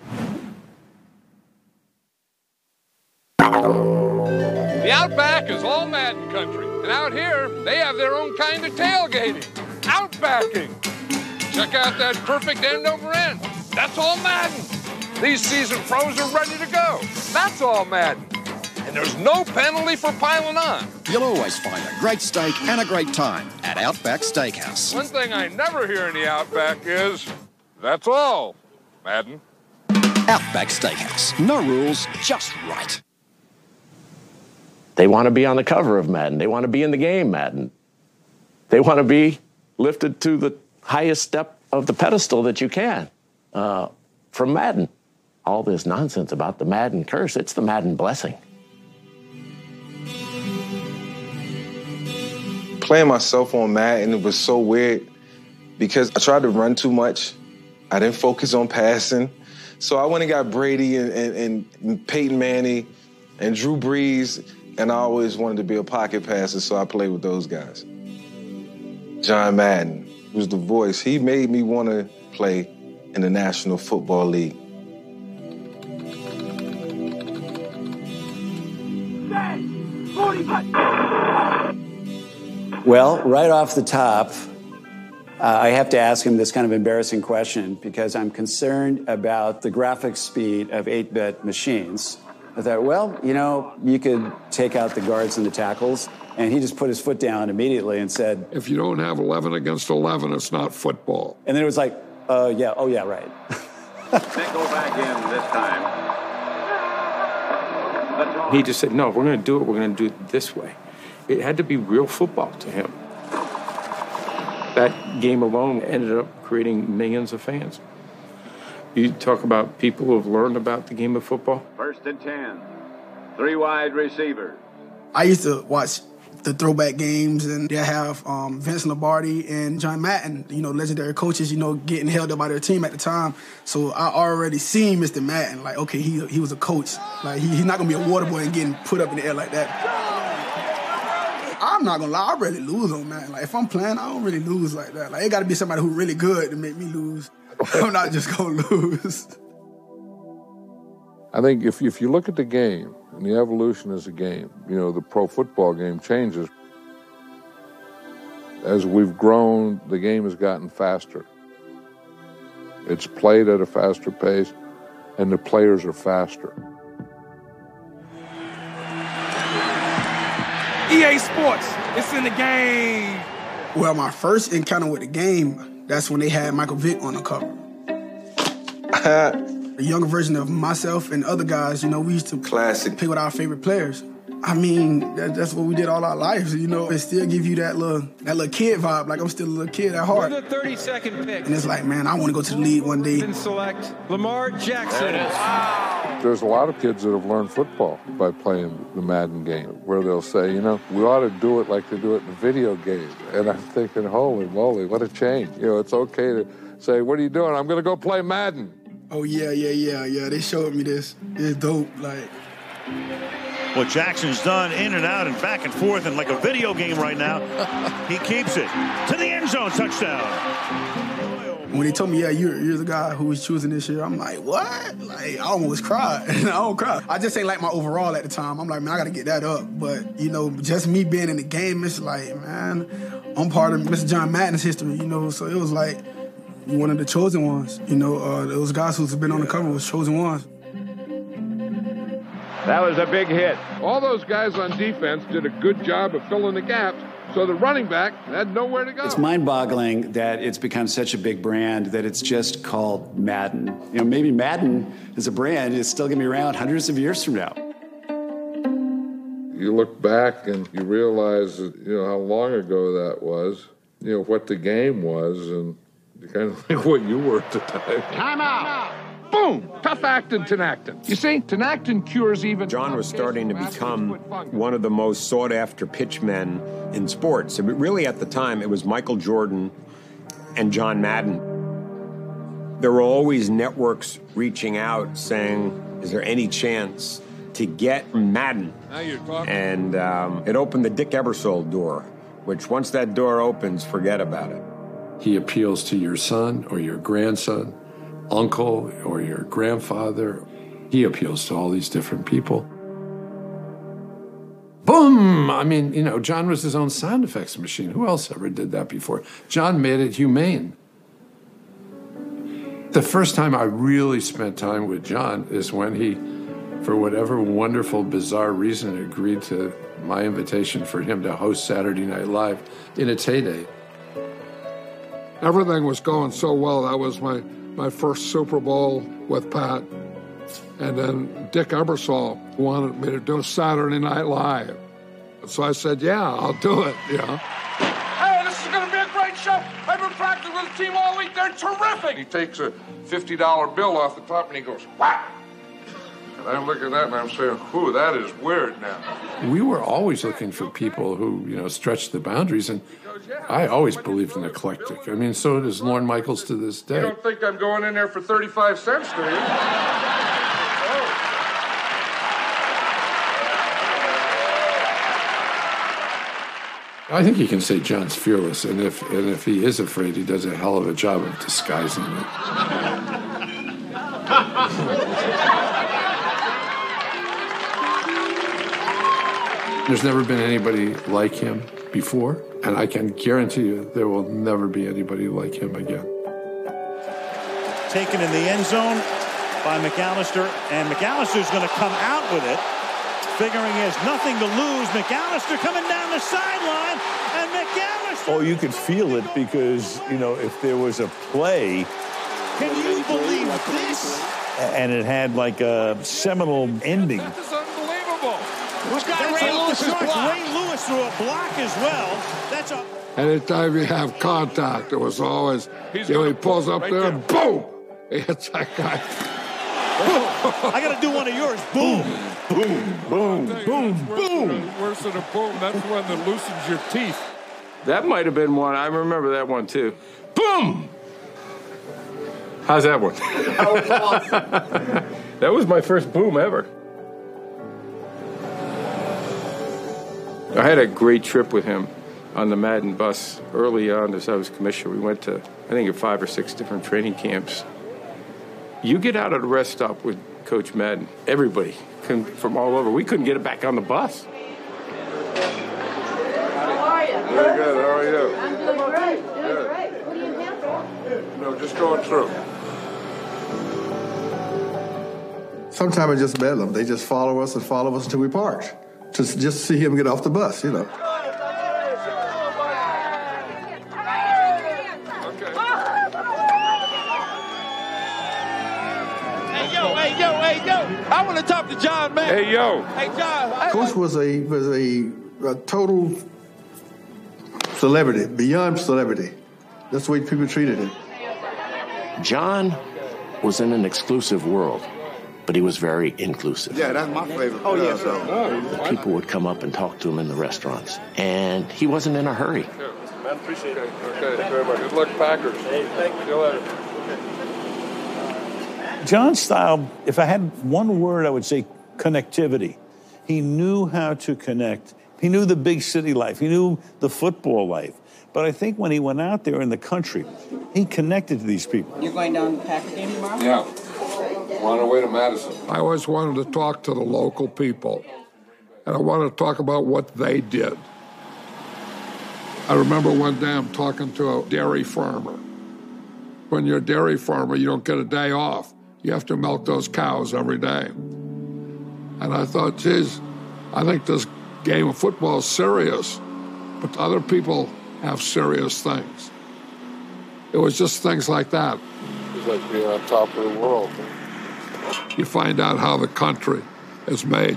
Speaker 3: The Outback is all Madden country, and out here, they have their own kind of tailgating. Outbacking. Check out that perfect end over end. That's all Madden. These seasoned pros are ready to go. That's all Madden. And there's no penalty for piling on.
Speaker 1: You'll always find a great steak and a great time at Outback Steakhouse.
Speaker 3: One thing I never hear in the Outback is, that's all, Madden.
Speaker 1: Outback Steakhouse. No rules, just right.
Speaker 2: They want to be on the cover of Madden. They want to be in the game, Madden. They want to be lifted to the highest step of the pedestal that you can from Madden. All this nonsense about the Madden curse, it's the Madden blessing.
Speaker 5: Playing myself on Madden, it was so weird because I tried to run too much. I didn't focus on passing. So I went and got Brady and Peyton Manning and Drew Brees, and I always wanted to be a pocket passer, so I played with those guys. John Madden was the voice. He made me want to play in the National Football League.
Speaker 8: Well, right off the top, I have to ask him this kind of embarrassing question because I'm concerned about the graphic speed of 8-bit machines. I thought, well, you know, you could take out the guards and the tackles, and he just put his foot down immediately and said,
Speaker 4: if you don't have 11 against 11, it's not football.
Speaker 8: And then it was like, right.
Speaker 18: Then go back in this time.
Speaker 30: He just said, no, if we're going to do it, we're going to do it this way. It had to be real football to him. That game alone ended up creating millions of fans. You talk about people who have learned about the game of football.
Speaker 18: 1st and 10. 3 wide receivers.
Speaker 19: I used to watch the throwback games, and they have Vince Lombardi and John Madden, you know, legendary coaches, you know, getting held up by their team at the time. So I already seen Mr. Madden, like, okay, he was a coach. Like, he's not going to be a water boy and getting put up in the air like that. I'm not going to lie, I really lose on Madden. Like, if I'm playing, I don't really lose like that. Like, it got to be somebody who's really good to make me lose. I'm not just going to lose.
Speaker 4: I think if you look at the game, and the evolution as a game, you know, the pro football game changes. As we've grown, the game has gotten faster. It's played at a faster pace, and the players are faster.
Speaker 21: EA Sports, it's in the game.
Speaker 19: Well, my first encounter with the game, that's when they had Michael Vick on the cover. A younger version of myself and other guys, you know, we used to play with our favorite players. I mean, that's what we did all our lives, you know. It still give you that little kid vibe, like I'm still a little kid at heart.
Speaker 21: With the 32nd pick.
Speaker 19: And it's like, man, I want to go to the league one day.
Speaker 21: And select Lamar Jackson. Wow.
Speaker 4: There's a lot of kids that have learned football by playing the Madden game, where they'll say, you know, we ought to do it like they do it in the video game. And I'm thinking, holy moly, what a change. You know, it's okay to say, what are you doing? I'm going to go play Madden.
Speaker 19: Oh, yeah. They showed me this. It's dope, like.
Speaker 22: What Jackson's done in and out and back and forth and like a video game right now. He keeps it to the end zone, touchdown.
Speaker 19: When they told me, yeah, you're the guy who was choosing this year, I'm like, what? Like, I almost cried. I don't cry. I just ain't like my overall at the time. I'm like, man, I got to get that up. But, you know, just me being in the game, it's like, man, I'm part of Mr. John Madden's history, you know. So it was like one of the chosen ones. You know, those guys who's been on the cover was chosen ones.
Speaker 18: That was a big hit.
Speaker 3: All those guys on defense did a good job of filling the gaps, so the running back had nowhere to go.
Speaker 8: It's mind-boggling that it's become such a big brand that it's just called Madden. You know, maybe Madden as a brand is still going to be around hundreds of years from now.
Speaker 4: You look back and you realize that, you know, how long ago that was, you know, what the game was, and you kind of think what you were at the time.
Speaker 18: Time out.
Speaker 3: Boom! Tough actin', Tinactin. You see, Tinactin cures even...
Speaker 19: John was starting to become one of the most sought-after pitchmen in sports. Really, at the time, it was Michael Jordan and John Madden. There were always networks reaching out saying, is there any chance to get Madden?
Speaker 3: Now you're talking.
Speaker 19: And it opened the Dick Ebersol door.
Speaker 25: which once that door opens, forget about it.
Speaker 4: He appeals to your son or your grandson, uncle or your grandfather. He appeals to all these different people. Boom! I mean, you know, John was his own sound effects machine. Who else ever did that before? John made it humane. The first time I really spent time with John is when he, for whatever wonderful, bizarre reason, agreed to my invitation for him to host Saturday Night Live in its heyday. Everything was going so well. That was my first Super Bowl with Pat. And then Dick Ebersol wanted me to do Saturday Night Live. So I said, yeah, I'll do it, you know.
Speaker 3: Hey, this is going to be a great show. I've been practicing with the team all week. They're terrific. He takes a $50 bill off the top and he goes, whack. And I'm looking at that and I'm saying, whew, that is weird now.
Speaker 4: We were always looking for people who, you know, stretched the boundaries. And I always believed in eclectic. I mean, so does Lorne Michaels to this day.
Speaker 3: You don't think I'm going in there for 35 cents, do you?
Speaker 4: I think you can say John's fearless, and if he is afraid, he does a hell of a job of disguising it. There's never been anybody like him before, and I can guarantee you there will never be anybody like him again.
Speaker 22: Taken in the end zone by McAllister, and McAllister's going to come out with it, figuring he has nothing to lose. McAllister coming down the sideline, and McAllister... Oh, you could feel it because, you know, if there was a play... Can you believe this? And it had like a seminal ending.
Speaker 3: This is unbelievable.
Speaker 22: Who's got Ray Lewis? Ray Lewis threw a block as well. That's a...
Speaker 4: Anytime you have contact, it was always, you know, he pulls up right there and boom! He hits that guy.
Speaker 22: I got to do one of yours. Boom, boom, boom, boom, boom.
Speaker 3: Worse than a boom, that's one that loosens your teeth.
Speaker 7: That might have been one. I remember that one, too. Boom! How's that one?
Speaker 3: That was awesome.
Speaker 7: That was my first boom ever. I had a great trip with him on the Madden bus early on as I was commissioner. We went to, I think, 5 or 6 different training camps. You get out of the rest stop with Coach Madden, everybody from all over. We couldn't get it back on the bus.
Speaker 3: How are you? Very good. How are you?
Speaker 10: I'm doing great. Doing great. What are you here for?
Speaker 3: No, just going through.
Speaker 11: Sometimes it's just bedlam. They just follow us until we park. To just see him get off the bus, you know.
Speaker 21: Hey, yo, I want to talk to John Madden.
Speaker 3: Hey, yo.
Speaker 21: Hey, John.
Speaker 11: Coach was a total celebrity, beyond celebrity. That's the way people treated him.
Speaker 2: John was in an exclusive world, but he was very inclusive.
Speaker 12: Yeah, that's my favorite.
Speaker 21: Oh, yeah,
Speaker 2: People would come up and talk to him in the restaurants, and he wasn't in a hurry.
Speaker 3: Man, appreciate it. Okay, very much. Good luck, Packers. Hey, thank you. See you later.
Speaker 22: John's style, if I had one word, I would say connectivity. He knew how to connect. He knew the big city life. He knew the football life. But I think when he went out there in the country, he connected to these people.
Speaker 13: You're going down to the Packer game tomorrow?
Speaker 3: Yeah. We're on our way to Madison.
Speaker 4: I always wanted to talk to the local people, and I wanted to talk about what they did. I remember one day I'm talking to a dairy farmer. When you're a dairy farmer, you don't get a day off. You have to milk those cows every day. And I thought, geez, I think this game of football is serious, but other people have serious things. It was just things like that.
Speaker 3: It's like being on top of the world.
Speaker 4: You find out how the country is made.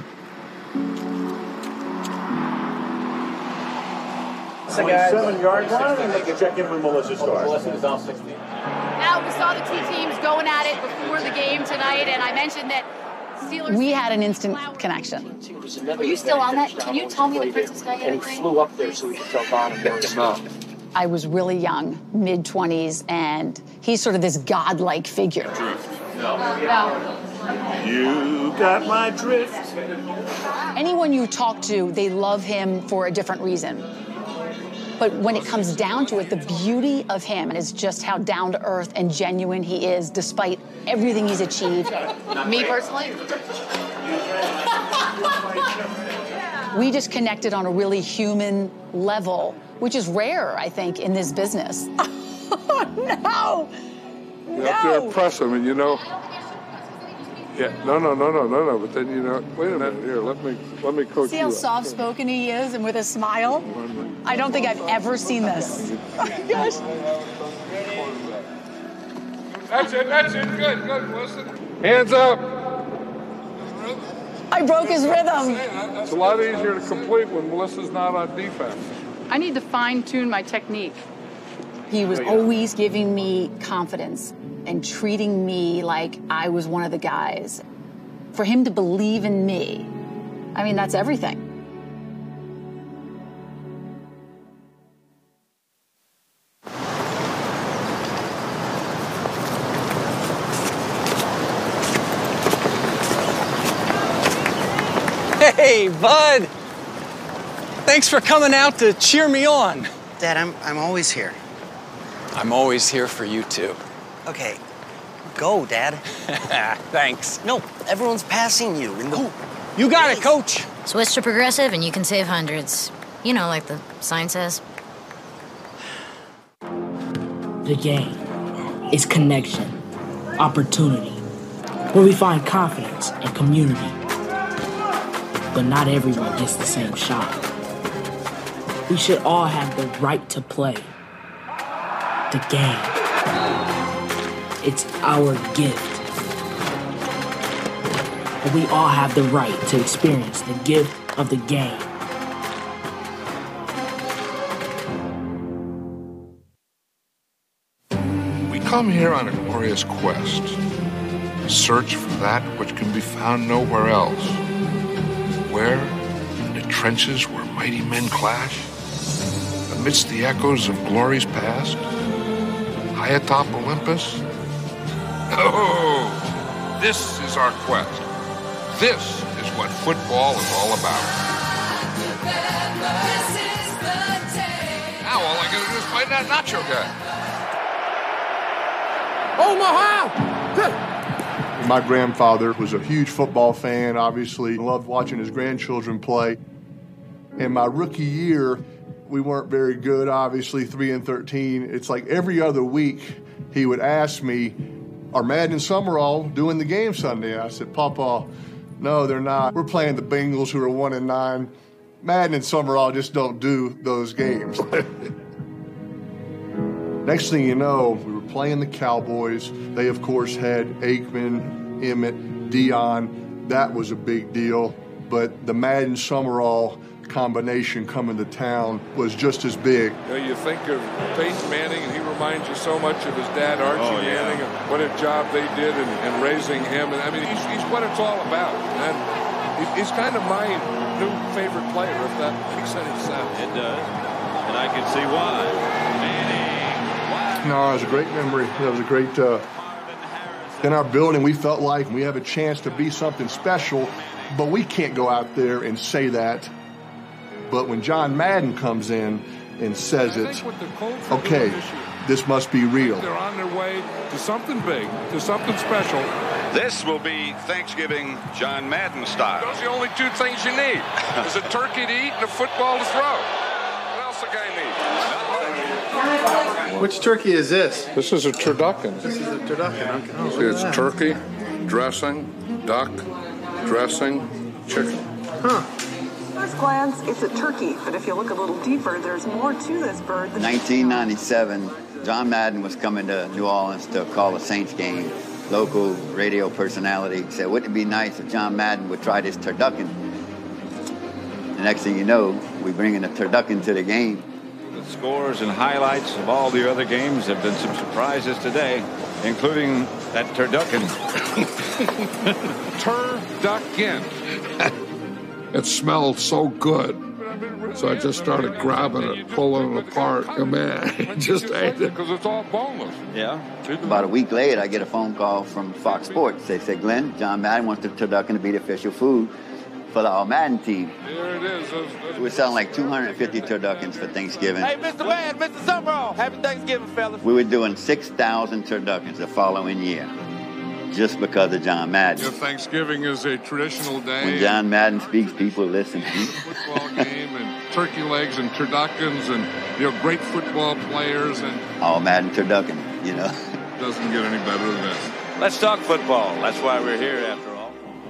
Speaker 21: So guys, 7 yards. Why don't we make a check-in with Melissa Starr? Melissa is on 16.
Speaker 10: Al, we saw the two teams going at it before the game tonight, and I mentioned that Steelers...
Speaker 14: We had an instant connection.
Speaker 10: Are you still on that? Can you tell me the Princess Diana thing?
Speaker 13: And he flew up there so we could tell Don and get him out.
Speaker 14: I was really young, mid-20s, and he's sort of this godlike figure.
Speaker 10: No.
Speaker 22: You got my drift.
Speaker 14: Anyone you talk to, they love him for a different reason. But when it comes down to it, the beauty of him and is just how down to earth and genuine he is, despite everything he's achieved. Me personally? We just connected on a really human level, which is rare, I think, in this business. Oh, no!
Speaker 4: You have to impress them, and no. But then wait a minute. Here, let me coach
Speaker 14: See
Speaker 4: you
Speaker 14: how
Speaker 4: up.
Speaker 14: soft-spoken he is and with a smile? I don't think I've ever seen this. Oh my gosh.
Speaker 4: That's it. Good. Listen. Hands up.
Speaker 14: I broke his rhythm.
Speaker 4: It's a lot easier to complete when Melissa's not on defense.
Speaker 10: I need to fine-tune my technique.
Speaker 14: He was always giving me confidence and treating me like I was one of the guys. For him to believe in me, I mean, that's everything.
Speaker 9: Hey, bud. Thanks for coming out to cheer me on.
Speaker 12: Dad, I'm always here.
Speaker 9: I'm always here for you, too.
Speaker 12: Okay, go, Dad.
Speaker 9: Thanks.
Speaker 12: No, everyone's passing you.
Speaker 9: You got it, Coach.
Speaker 15: Switch to Progressive and you can save hundreds. You know, like the sign says.
Speaker 16: The game is connection, opportunity, where we find confidence and community. But not everyone gets the same shot. We should all have the right to play. The game. It's our gift. And we all have the right to experience the gift of the game.
Speaker 4: We come here on a glorious quest. Search for that which can be found nowhere else. Where? In the trenches where mighty men clash? Amidst the echoes of glories past? High atop Olympus? No! This is our quest. This is what football is all about. Now all I gotta do is find that nacho guy.
Speaker 23: Omaha! My grandfather was a huge football fan, obviously, loved watching his grandchildren play. In my rookie year, we weren't very good, obviously, 3-13. It's like every other week he would ask me, are Madden and Summerall doing the game Sunday? I said, Papa, no, they're not. We're playing the Bengals, who are 1-9. Madden and Summerall just don't do those games. Next thing you know, we were playing the Cowboys. They, of course, had Aikman, Emmett, Dion. That was a big deal. But the Madden Summerall combination coming to town was just as big.
Speaker 4: You think of Peyton Manning, and he reminds you so much of his dad, Archie Manning, and what a job they did in raising him. And I mean, he's what it's all about. And he's kind of my new favorite player, if that makes any sense.
Speaker 18: It does. And I can see why.
Speaker 23: No, it was a great memory. It was a great, in our building, we felt like we have a chance to be something special, but we can't go out there and say that. But when John Madden comes in and says it, okay, this must be real.
Speaker 4: They're on their way to something big, to something special.
Speaker 18: This will be Thanksgiving John Madden style.
Speaker 4: Those are the only two things you need. There's a turkey to eat and a football to throw. What else a guy needs?
Speaker 11: Which turkey is this?
Speaker 4: This is a turducken.
Speaker 11: This is a turducken. Okay.
Speaker 4: See, it's turkey, dressing, duck, dressing, chicken.
Speaker 11: Huh.
Speaker 24: First glance, it's a turkey, but if you look a little deeper, there's more to this bird.
Speaker 26: 1997, John Madden was coming to New Orleans to call a Saints game. Local radio personality said, wouldn't it be nice if John Madden would try this turducken? The next thing you know, we bring in a turducken to the game.
Speaker 18: The scores and highlights of all the other games have been some surprises today, including that turducken.
Speaker 4: Turducken. It smelled so good. So I just started grabbing it, pulling it apart. And man, I just ate it. Because it's all boneless.
Speaker 26: Yeah. About a week later, I get a phone call from Fox Sports. They said, Glenn, John Madden wants the turducken to be the official food for our Madden team.
Speaker 3: Here it is.
Speaker 26: We're selling like 250 turduckens for Thanksgiving.
Speaker 1: Hey, Mr. Man, Mr. Summerall, happy Thanksgiving, fellas.
Speaker 26: We were doing 6,000 turduckens the following year, just because of John Madden.
Speaker 3: Thanksgiving is a traditional day.
Speaker 26: When John Madden speaks, people listen.
Speaker 3: Football game and turkey legs and turduckens and great football players and
Speaker 26: all Madden turducken.
Speaker 3: Doesn't get any better than this.
Speaker 18: Let's talk football. That's why we're here, after all.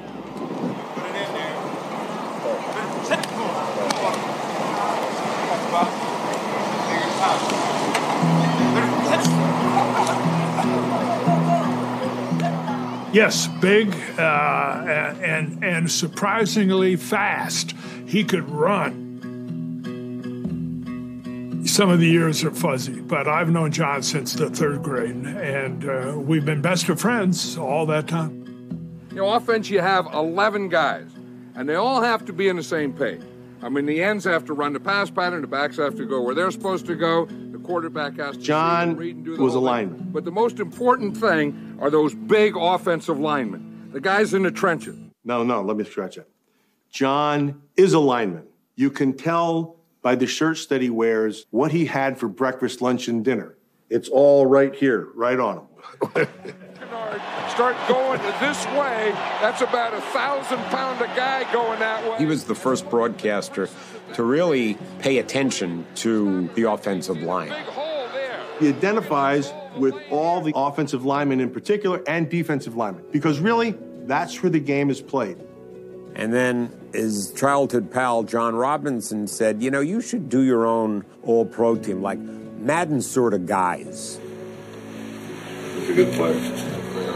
Speaker 5: Yes, big and surprisingly fast. He could run. Some of the years are fuzzy, but I've known John since the 3rd grade, and we've been best of friends all that time.
Speaker 3: Offense, you have 11 guys, and they all have to be on the same page. I mean, the ends have to run the pass pattern, the backs have to go where they're supposed to go, the quarterback has to read and do the
Speaker 6: was a
Speaker 3: whole
Speaker 6: lineman.
Speaker 3: thing. But the most important thing are those big offensive linemen, the guys in the trenches.
Speaker 6: No, let me scratch that. John is a lineman. You can tell by the shirts that he wears what he had for breakfast, lunch, and dinner. It's all right here, right on him.
Speaker 3: Start going this way, that's about 1,000-pound a guy going that way.
Speaker 8: He was the first broadcaster to really pay attention to the offensive line.
Speaker 6: He identifies with all the offensive linemen in particular and defensive linemen, because really, that's where the game is played.
Speaker 8: And then his childhood pal, John Robinson, said, you should do your own all-pro team, like Madden sort of guys.
Speaker 3: He's a good player.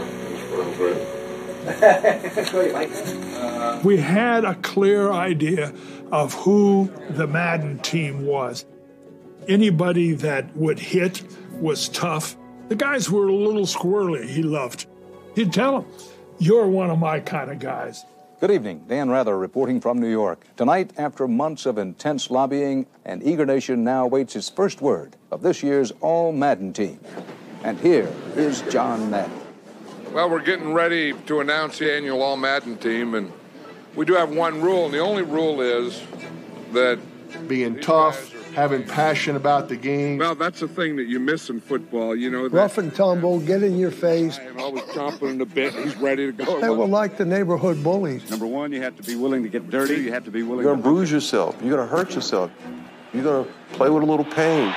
Speaker 5: We had a clear idea of who the Madden team was. Anybody that would hit was tough. The guys were a little squirrely, he loved. He'd tell them, you're one of my kind of guys.
Speaker 17: Good evening. Dan Rather reporting from New York. Tonight, after months of intense lobbying, an eager nation now awaits its first word of this year's All-Madden team. And here is John Madden.
Speaker 3: Well, we're getting ready to announce the annual All-Madden team, and we do have one rule, and the only rule is that
Speaker 23: being tough, having passion about the game.
Speaker 3: Well, that's the thing that you miss in football, that
Speaker 20: rough and tumble, get in your face.
Speaker 3: And always chomping in the bit, he's ready to go.
Speaker 20: They were like the neighborhood bullies.
Speaker 27: Number one, you have to be willing to get dirty. You have to be willing
Speaker 28: You're going to bruise yourself. You're going to hurt yourself. You're going to play with a little pain.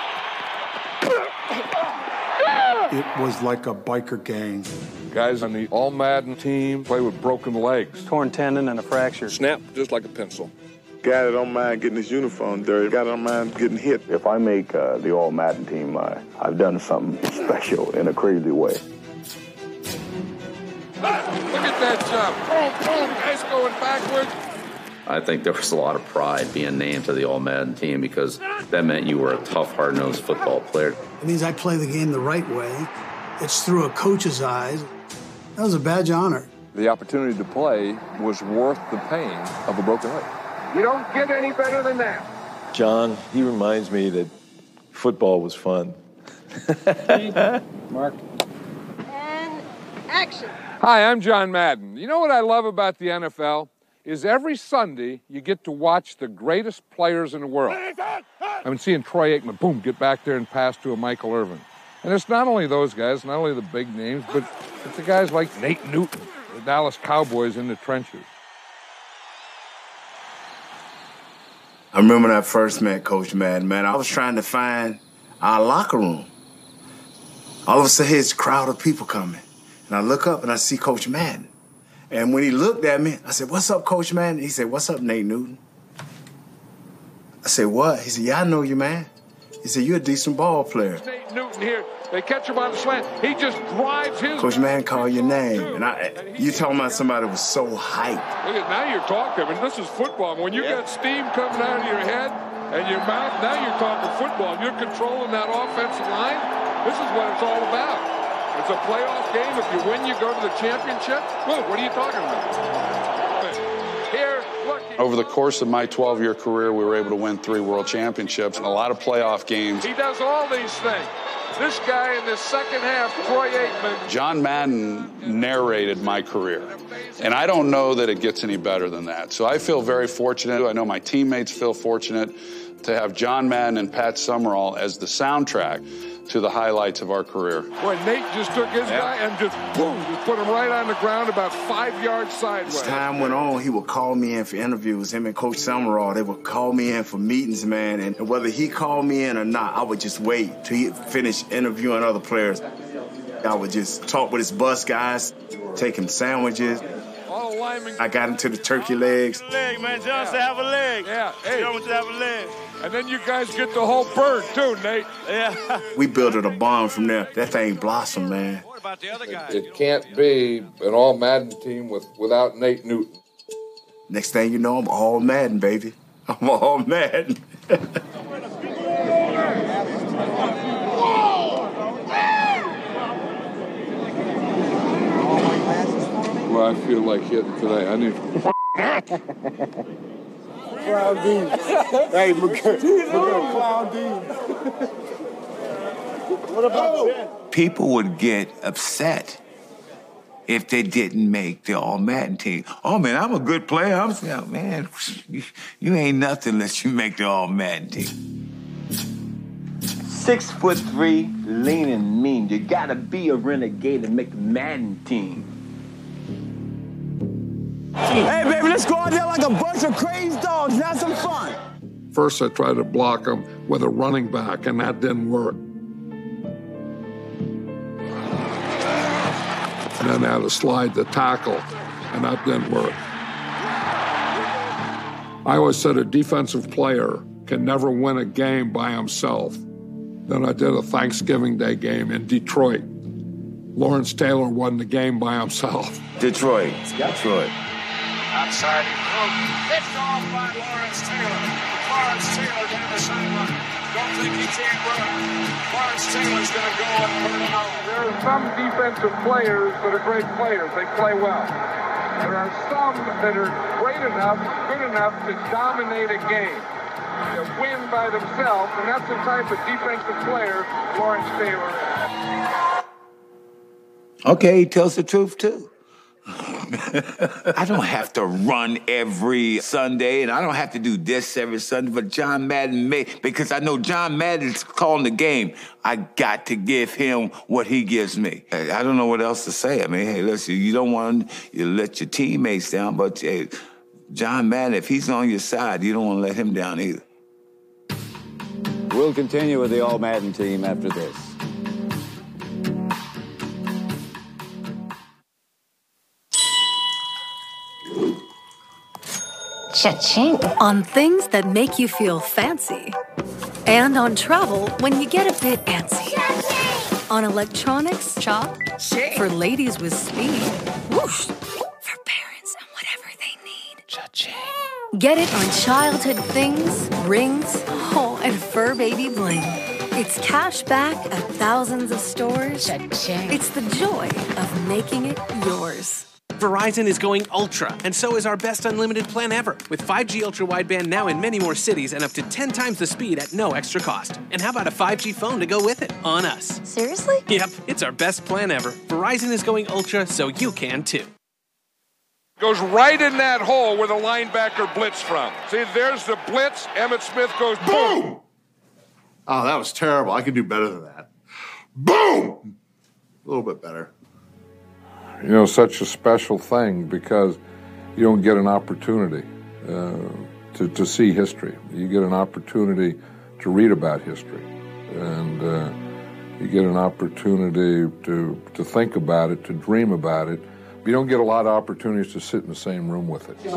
Speaker 20: It was like a biker gang.
Speaker 3: Guys on the All-Madden team play with broken legs.
Speaker 13: Torn tendon and a fracture.
Speaker 3: Snap just like a pencil.
Speaker 28: Guy that don't mind getting his uniform dirty. Guy that don't mind getting hit.
Speaker 29: If I make the All-Madden team, I've done something special in a crazy way.
Speaker 3: Look at that jump. Guys going backwards.
Speaker 30: I think there was a lot of pride being named to the All-Madden team because that meant you were a tough, hard-nosed football player.
Speaker 19: It means I play the game the right way. It's through a coach's eyes. That was a badge of honor.
Speaker 3: The opportunity to play was worth the pain of a broken leg. You don't get any better than that.
Speaker 28: John, he reminds me that football was fun.
Speaker 13: Mark.
Speaker 31: And action.
Speaker 3: Hi, I'm John Madden. You know what I love about the NFL? Is every Sunday you get to watch the greatest players in the world. I've been seeing Troy Aikman, boom, get back there and pass to a Michael Irvin. And it's not only those guys, not only the big names, but it's the guys like Nate Newton, the Dallas Cowboys in the trenches.
Speaker 32: I remember when I first met Coach Madden, man, I was trying to find our locker room. All of a sudden, here's a crowd of people coming. And I look up and I see Coach Madden. And when he looked at me, I said, "What's up, Coach Madden?" He said, "What's up, Nate Newton?" I said, "What?" He said, "Yeah, I know you, man." He said, "You're a decent ball player."
Speaker 3: Nate Newton here. They catch him on the slant. He just drives his...
Speaker 32: Coach Madden called your name. And you talking about somebody who was so hyped.
Speaker 3: Look at, now you're talking. I mean, this is football. When you got steam coming out of your head and your mouth, now you're talking football. And you're controlling that offensive line. This is what it's all about. It's a playoff game. If you win, you go to the championship. Look, what are you talking about? Here, look.
Speaker 33: Over the course of my 12-year career, we were able to win 3 world championships and a lot of playoff games.
Speaker 3: He does all these things. This guy in the second half, Troy Aikman.
Speaker 33: John Madden narrated my career, and I don't know that it gets any better than that. So I feel very fortunate. I know my teammates feel fortunate to have John Madden and Pat Summerall as the soundtrack to the highlights of our career.
Speaker 3: Boy, Nate just took his guy and just boom, just put him right on the ground about 5 yards sideways.
Speaker 32: As time went on, he would call me in for interviews. Him and Coach Summerall, they would call me in for meetings, man. And whether he called me in or not, I would just wait till he finished interviewing other players. I would just talk with his bus guys, take him sandwiches. I got into the turkey legs.
Speaker 1: Leg, man. John said have a leg.
Speaker 3: Yeah. Hey.
Speaker 1: John said have a leg.
Speaker 3: And then you guys get the whole bird, too, Nate.
Speaker 1: Yeah.
Speaker 32: We built a bond from there. That thing blossomed, man.
Speaker 1: What about the other guys?
Speaker 3: It can't be an all-Madden team without Nate Newton.
Speaker 32: Next thing you know, I'm all Madden, baby. I'm all Madden.
Speaker 3: Well, I feel like hitting today. I need
Speaker 1: Clown D. Hey, Clown D. What about Ben?
Speaker 32: People would get upset if they didn't make the All-Madden team. Oh, man, I'm a good player. I'm saying, man, you ain't nothing unless you make the All-Madden team.
Speaker 13: 6'3", lean and mean. You gotta be a renegade to make the Madden team. Hey, baby, let's go out there like a bunch of crazy dogs and have some fun.
Speaker 4: First, I tried to block him with a running back, and that didn't work. And then I had to slide the tackle, and that didn't work. I always said a defensive player can never win a game by himself. Then I did a Thanksgiving Day game in Detroit. Lawrence Taylor won the game by himself.
Speaker 32: Detroit.
Speaker 1: Outside lift off by Lawrence Taylor. Lawrence Taylor down the sideline. Don't think he can't run. Lawrence Taylor's going to go and put it out.
Speaker 3: There are some defensive players that are great players. They play well. There are some that are great enough, good enough to dominate a game, to win by themselves, and that's the type of defensive player Lawrence Taylor is.
Speaker 32: Okay, he tells the truth, too. I don't have to run every Sunday, and I don't have to do this every Sunday, but John Madden because I know John Madden's calling the game. I got to give him what he gives me. I don't know what else to say. I mean, hey, listen, you don't want to let your teammates down, but hey, John Madden, if he's on your side, you don't want to let him down either.
Speaker 2: We'll continue with the All-Madden team after this.
Speaker 7: Cha-ching. On things that make you feel fancy. And on travel when you get a bit antsy. Cha-ching. On electronics, cha-ching. For ladies with speed. Whoosh. For parents and whatever they need. Cha-ching. Get it on childhood things, rings, and fur baby bling. It's cash back at thousands of stores. Cha-ching. It's the joy of making it yours.
Speaker 9: Verizon is going ultra, and so is our best unlimited plan ever, with 5G ultra wideband now in many more cities and up to 10 times the speed at no extra cost. And how about a 5G phone to go with it? On us.
Speaker 7: Seriously?
Speaker 9: Yep, it's our best plan ever. Verizon is going ultra, so you can too.
Speaker 3: Goes right in that hole where the linebacker blitzed from. See, there's the blitz. Emmitt Smith goes boom.
Speaker 23: Oh, that was terrible. I could do better than that. Boom! A little bit better.
Speaker 4: You know, such a special thing because you don't get an opportunity to see history. You get an opportunity to read about history, and you get an opportunity to think about it, to dream about it. But you don't get a lot of opportunities to sit in the same room with it.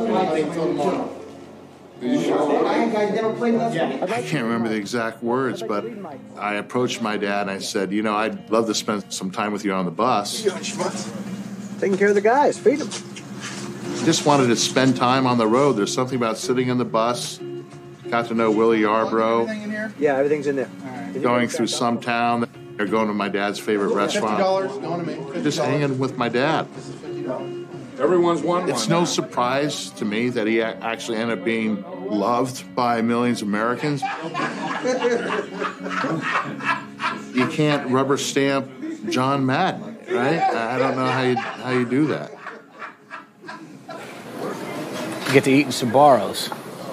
Speaker 23: I can't remember the exact words, but I approached my dad and I said, you know, I'd love to spend some time with you on the bus.
Speaker 13: Taking care of the guys, feed them.
Speaker 23: Just wanted to spend time on the road. There's something about sitting in the bus. Got to know Willie Yarbrough.
Speaker 13: Everything in here? Yeah, everything's in there. Right.
Speaker 23: Going through some town. They're going to my dad's favorite restaurant.
Speaker 13: $50 going to me. $50.
Speaker 23: Just hanging with my dad.
Speaker 13: This is $50.
Speaker 3: Everyone's won one.
Speaker 23: It's no surprise to me that he actually ended up being loved by millions of Americans. You can't rubber stamp John Madden, right? I don't know how you do that.
Speaker 6: You get to eat in Sbarro's.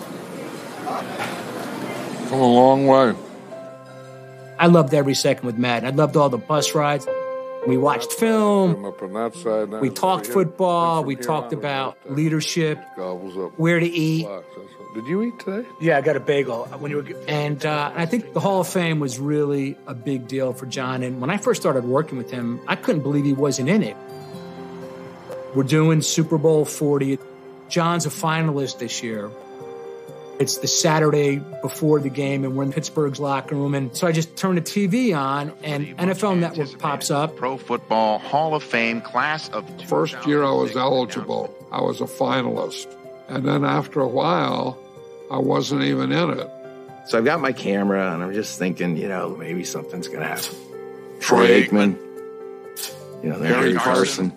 Speaker 4: Come a long way.
Speaker 6: I loved every second with Madden. I loved all the bus rides. We watched film.
Speaker 4: Up on that side,
Speaker 6: we talked football. We talked about leadership, where to eat.
Speaker 4: Did you eat today?
Speaker 6: Yeah, I got a bagel. And I think the Hall of Fame was really a big deal for John. And when I first started working with him, I couldn't believe he wasn't in it. We're doing Super Bowl 40. John's a finalist this year. It's the Saturday before the game, and we're in Pittsburgh's locker room. And so I just turn the TV on, and NFL Network pops up.
Speaker 10: Pro Football Hall of Fame class of 2006.
Speaker 4: First year I was eligible, I was a finalist. And then after a while, I wasn't even in it.
Speaker 11: So I've got my camera, and I'm just thinking, maybe something's going to happen. Troy Aikman, Harry Carson.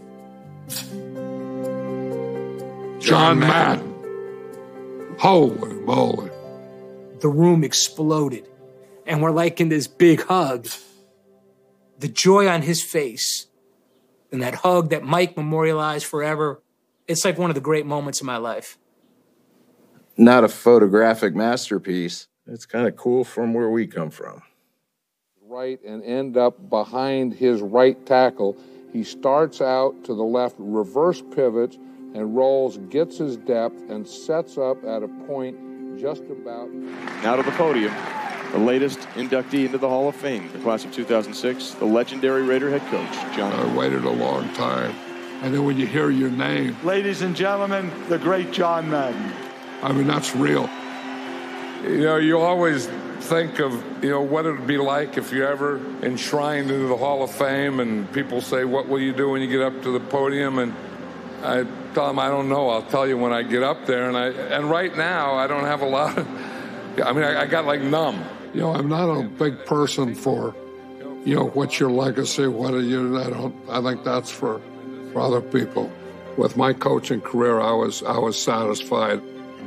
Speaker 4: John Madden. Holy moly.
Speaker 6: The room exploded, and we're like in this big hug. The joy on his face and that hug that Mike memorialized forever, it's like one of the great moments of my life.
Speaker 11: Not a photographic masterpiece. It's kind of cool from where we come from.
Speaker 4: Right, and end up behind his right tackle. He starts out to the left, reverse pivots, and rolls, gets his depth, and sets up at a point just about.
Speaker 12: Now to the podium, the latest inductee into the Hall of Fame, the class of 2006, the legendary Raider head coach, John.
Speaker 4: I waited a long time. And then when you hear your name.
Speaker 14: Ladies and gentlemen, the great John Madden.
Speaker 4: I mean, that's real. You always think of, what it would be like if you ever enshrined into the Hall of Fame, and people say, what will you do when you get up to the podium? And I tell them, I don't know. I'll tell you when I get up there. And right now, I don't have a lot of, I got like numb. I'm not a big person for, what's your legacy? What are you? I think that's for other people. With my coaching career, I was satisfied.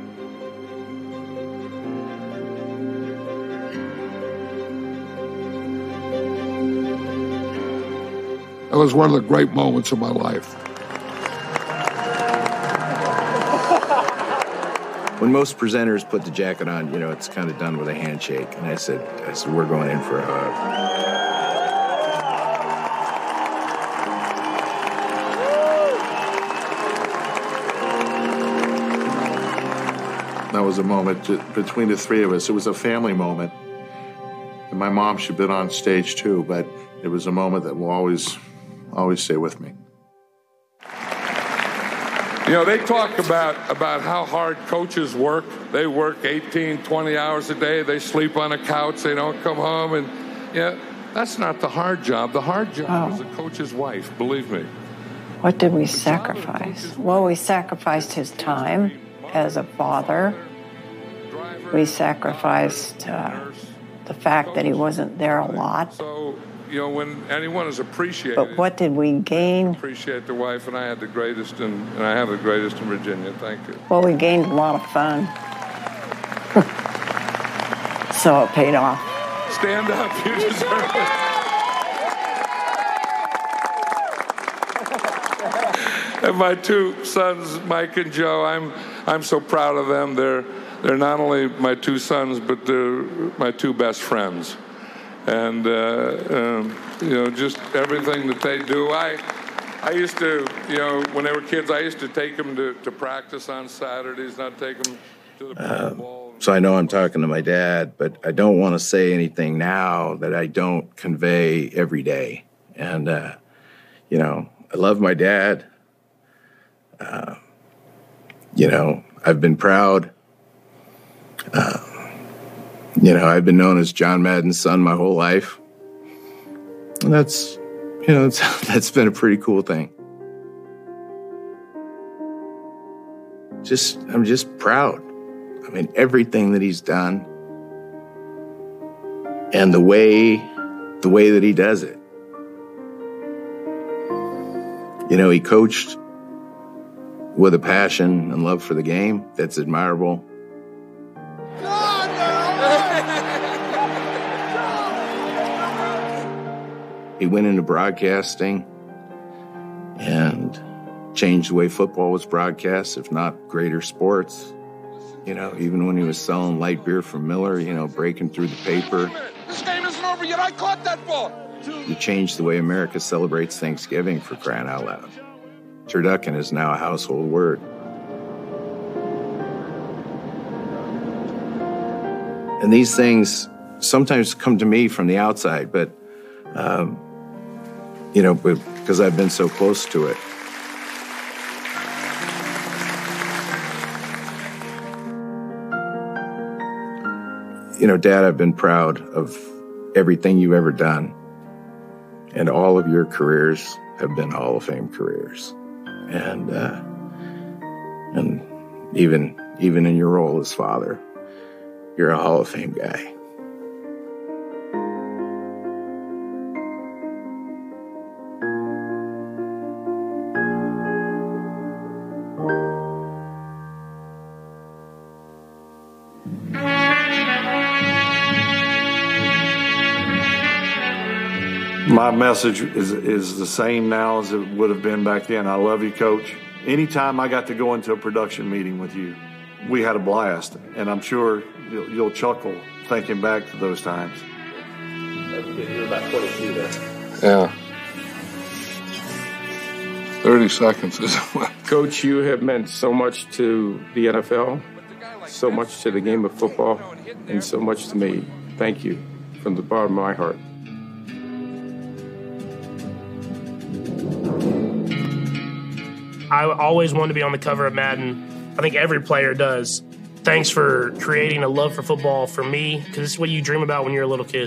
Speaker 4: It was one of the great moments of my life.
Speaker 11: When most presenters put the jacket on, it's kind of done with a handshake. And I said, we're going in for a hug.
Speaker 23: That was a moment between the three of us. It was a family moment. And my mom should have been on stage too, but it was a moment that will always stay with me.
Speaker 4: They talk about how hard coaches work. They work 18, 20 hours a day. They sleep on a couch. They don't come home. And that's not the hard job. The hard job is a coach's wife, believe me.
Speaker 15: What did we sacrifice? Well, we sacrificed his time as a father. We sacrificed the fact that he wasn't there a lot.
Speaker 4: So, when anyone is appreciated.
Speaker 15: But what did we gain?
Speaker 4: Appreciate the wife, and I had the greatest, and I have the greatest in Virginia. Thank you.
Speaker 15: Well, we gained a lot of fun. So it paid off.
Speaker 4: Stand up. You deserve it. And my two sons, Mike and Joe, I'm so proud of them. They're not only my two sons, but they're my two best friends. And, just everything that they do. I used to, when they were kids, I used to take them to practice on Saturdays, not take them to the Pro Bowl.
Speaker 11: So I know I'm talking to my dad, but I don't want to say anything now that I don't convey every day. And, I love my dad. I've been proud. I've been known as John Madden's son my whole life. And that's been a pretty cool thing. I'm just proud. Everything that he's done and the way that he does it. He coached with a passion and love for the game that's admirable. He went into broadcasting and changed the way football was broadcast, if not greater sports. You know, even when he was selling light beer from Miller, you know, breaking through the paper.
Speaker 3: This game isn't over yet. I caught that ball.
Speaker 11: He changed the way America celebrates Thanksgiving, for crying out loud. Turducken is now a household word. And these things sometimes come to me from the outside, but, you know, because I've been so close to it. You know, Dad, I've been proud of everything you've ever done. And all of your careers have been Hall of Fame careers. And even in your role as father, you're a Hall of Fame guy.
Speaker 14: My message is the same now as it would have been back then. I love you, Coach. Anytime I got to go into a production meeting with you, we had a blast, and I'm sure you'll chuckle thinking back to those times.
Speaker 4: You're about 22 there. Yeah. 30 seconds is
Speaker 5: Coach, you have meant so much to the NFL, so much to the game of football, and so much to me. Thank you from the bottom of my heart.
Speaker 8: I always wanted to be on the cover of Madden. I think every player does. Thanks for creating a love for football for me, because this is what you dream about when you're a little kid.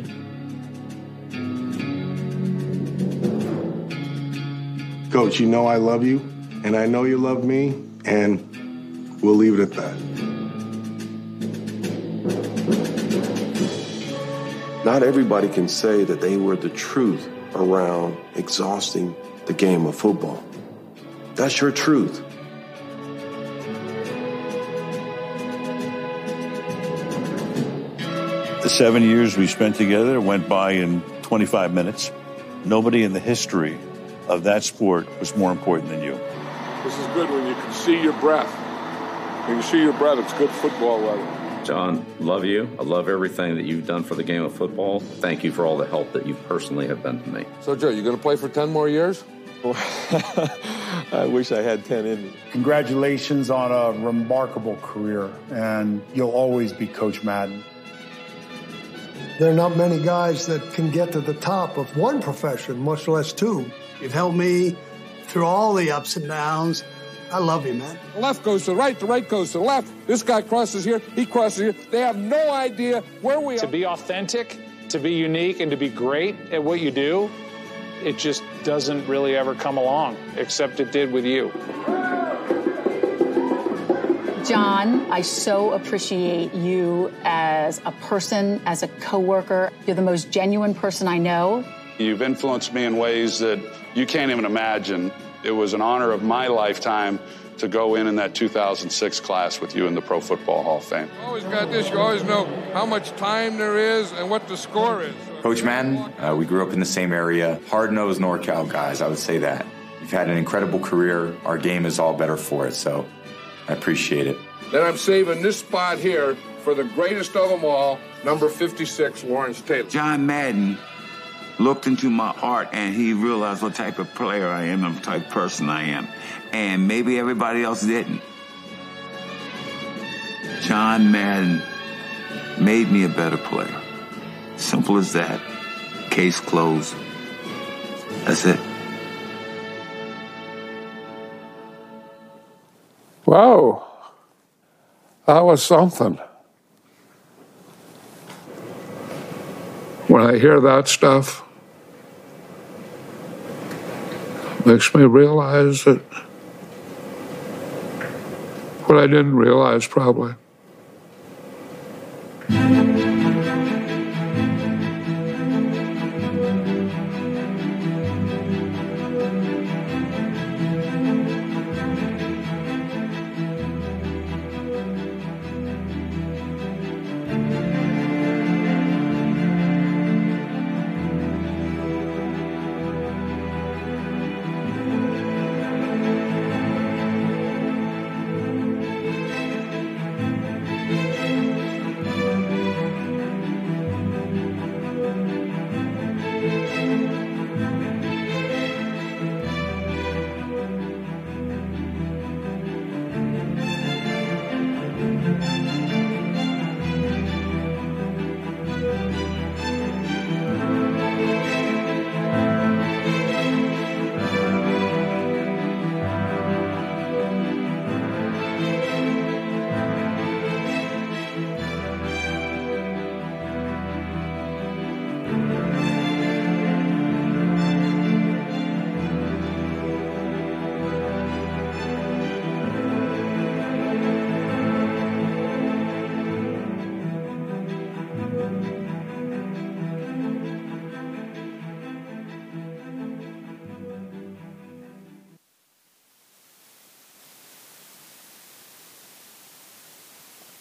Speaker 16: Coach, you know I love you, and I know you love me, and we'll leave it at that.
Speaker 28: Not everybody can say that they were the truth around exhausting the game of football. That's your truth.
Speaker 17: The 7 years we spent together went by in 25 minutes. Nobody in the history of that sport was more important than you.
Speaker 4: This is good when you can see your breath. When you see your breath, it's good football weather.
Speaker 30: John, love you. I love everything that you've done for the game of football. Thank you for all the help that you personally have been to me.
Speaker 4: So, Joe, you going to play for 10 more years?
Speaker 12: I wish I had 10 in me.
Speaker 18: Congratulations on a remarkable career, and you'll always be Coach Madden.
Speaker 20: There are not many guys that can get to the top of one profession, much less two.
Speaker 19: You've helped me through all the ups and downs. I love you, man.
Speaker 3: The left goes to the right goes to the left. This guy crosses here, he crosses here. They have no idea where we are.
Speaker 21: To be authentic, to be unique, and to be great at what you do, it just doesn't really ever come along, except it did with you.
Speaker 22: John, I so appreciate you as a person, as a coworker. You're the most genuine person I know.
Speaker 33: You've influenced me in ways that you can't even imagine. It was an honor of my lifetime to go in that 2006 class with you in the Pro Football Hall of Fame.
Speaker 3: You always got this. You always know how much time there is and what the score is.
Speaker 24: Coach Madden, we grew up in the same area. Hard-nosed NorCal guys, I would say that. You've had an incredible career. Our game is all better for it, so I appreciate it.
Speaker 3: Then I'm saving this spot here for the greatest of them all, number 56, Lawrence Taylor.
Speaker 25: John Madden looked into my heart, and he realized what type of player I am and what type of person I am. And maybe everybody else didn't. John Madden made me a better player. Simple as that. Case closed. That's it.
Speaker 4: Wow. That was something. When I hear that stuff, it makes me realize that what I didn't realize probably.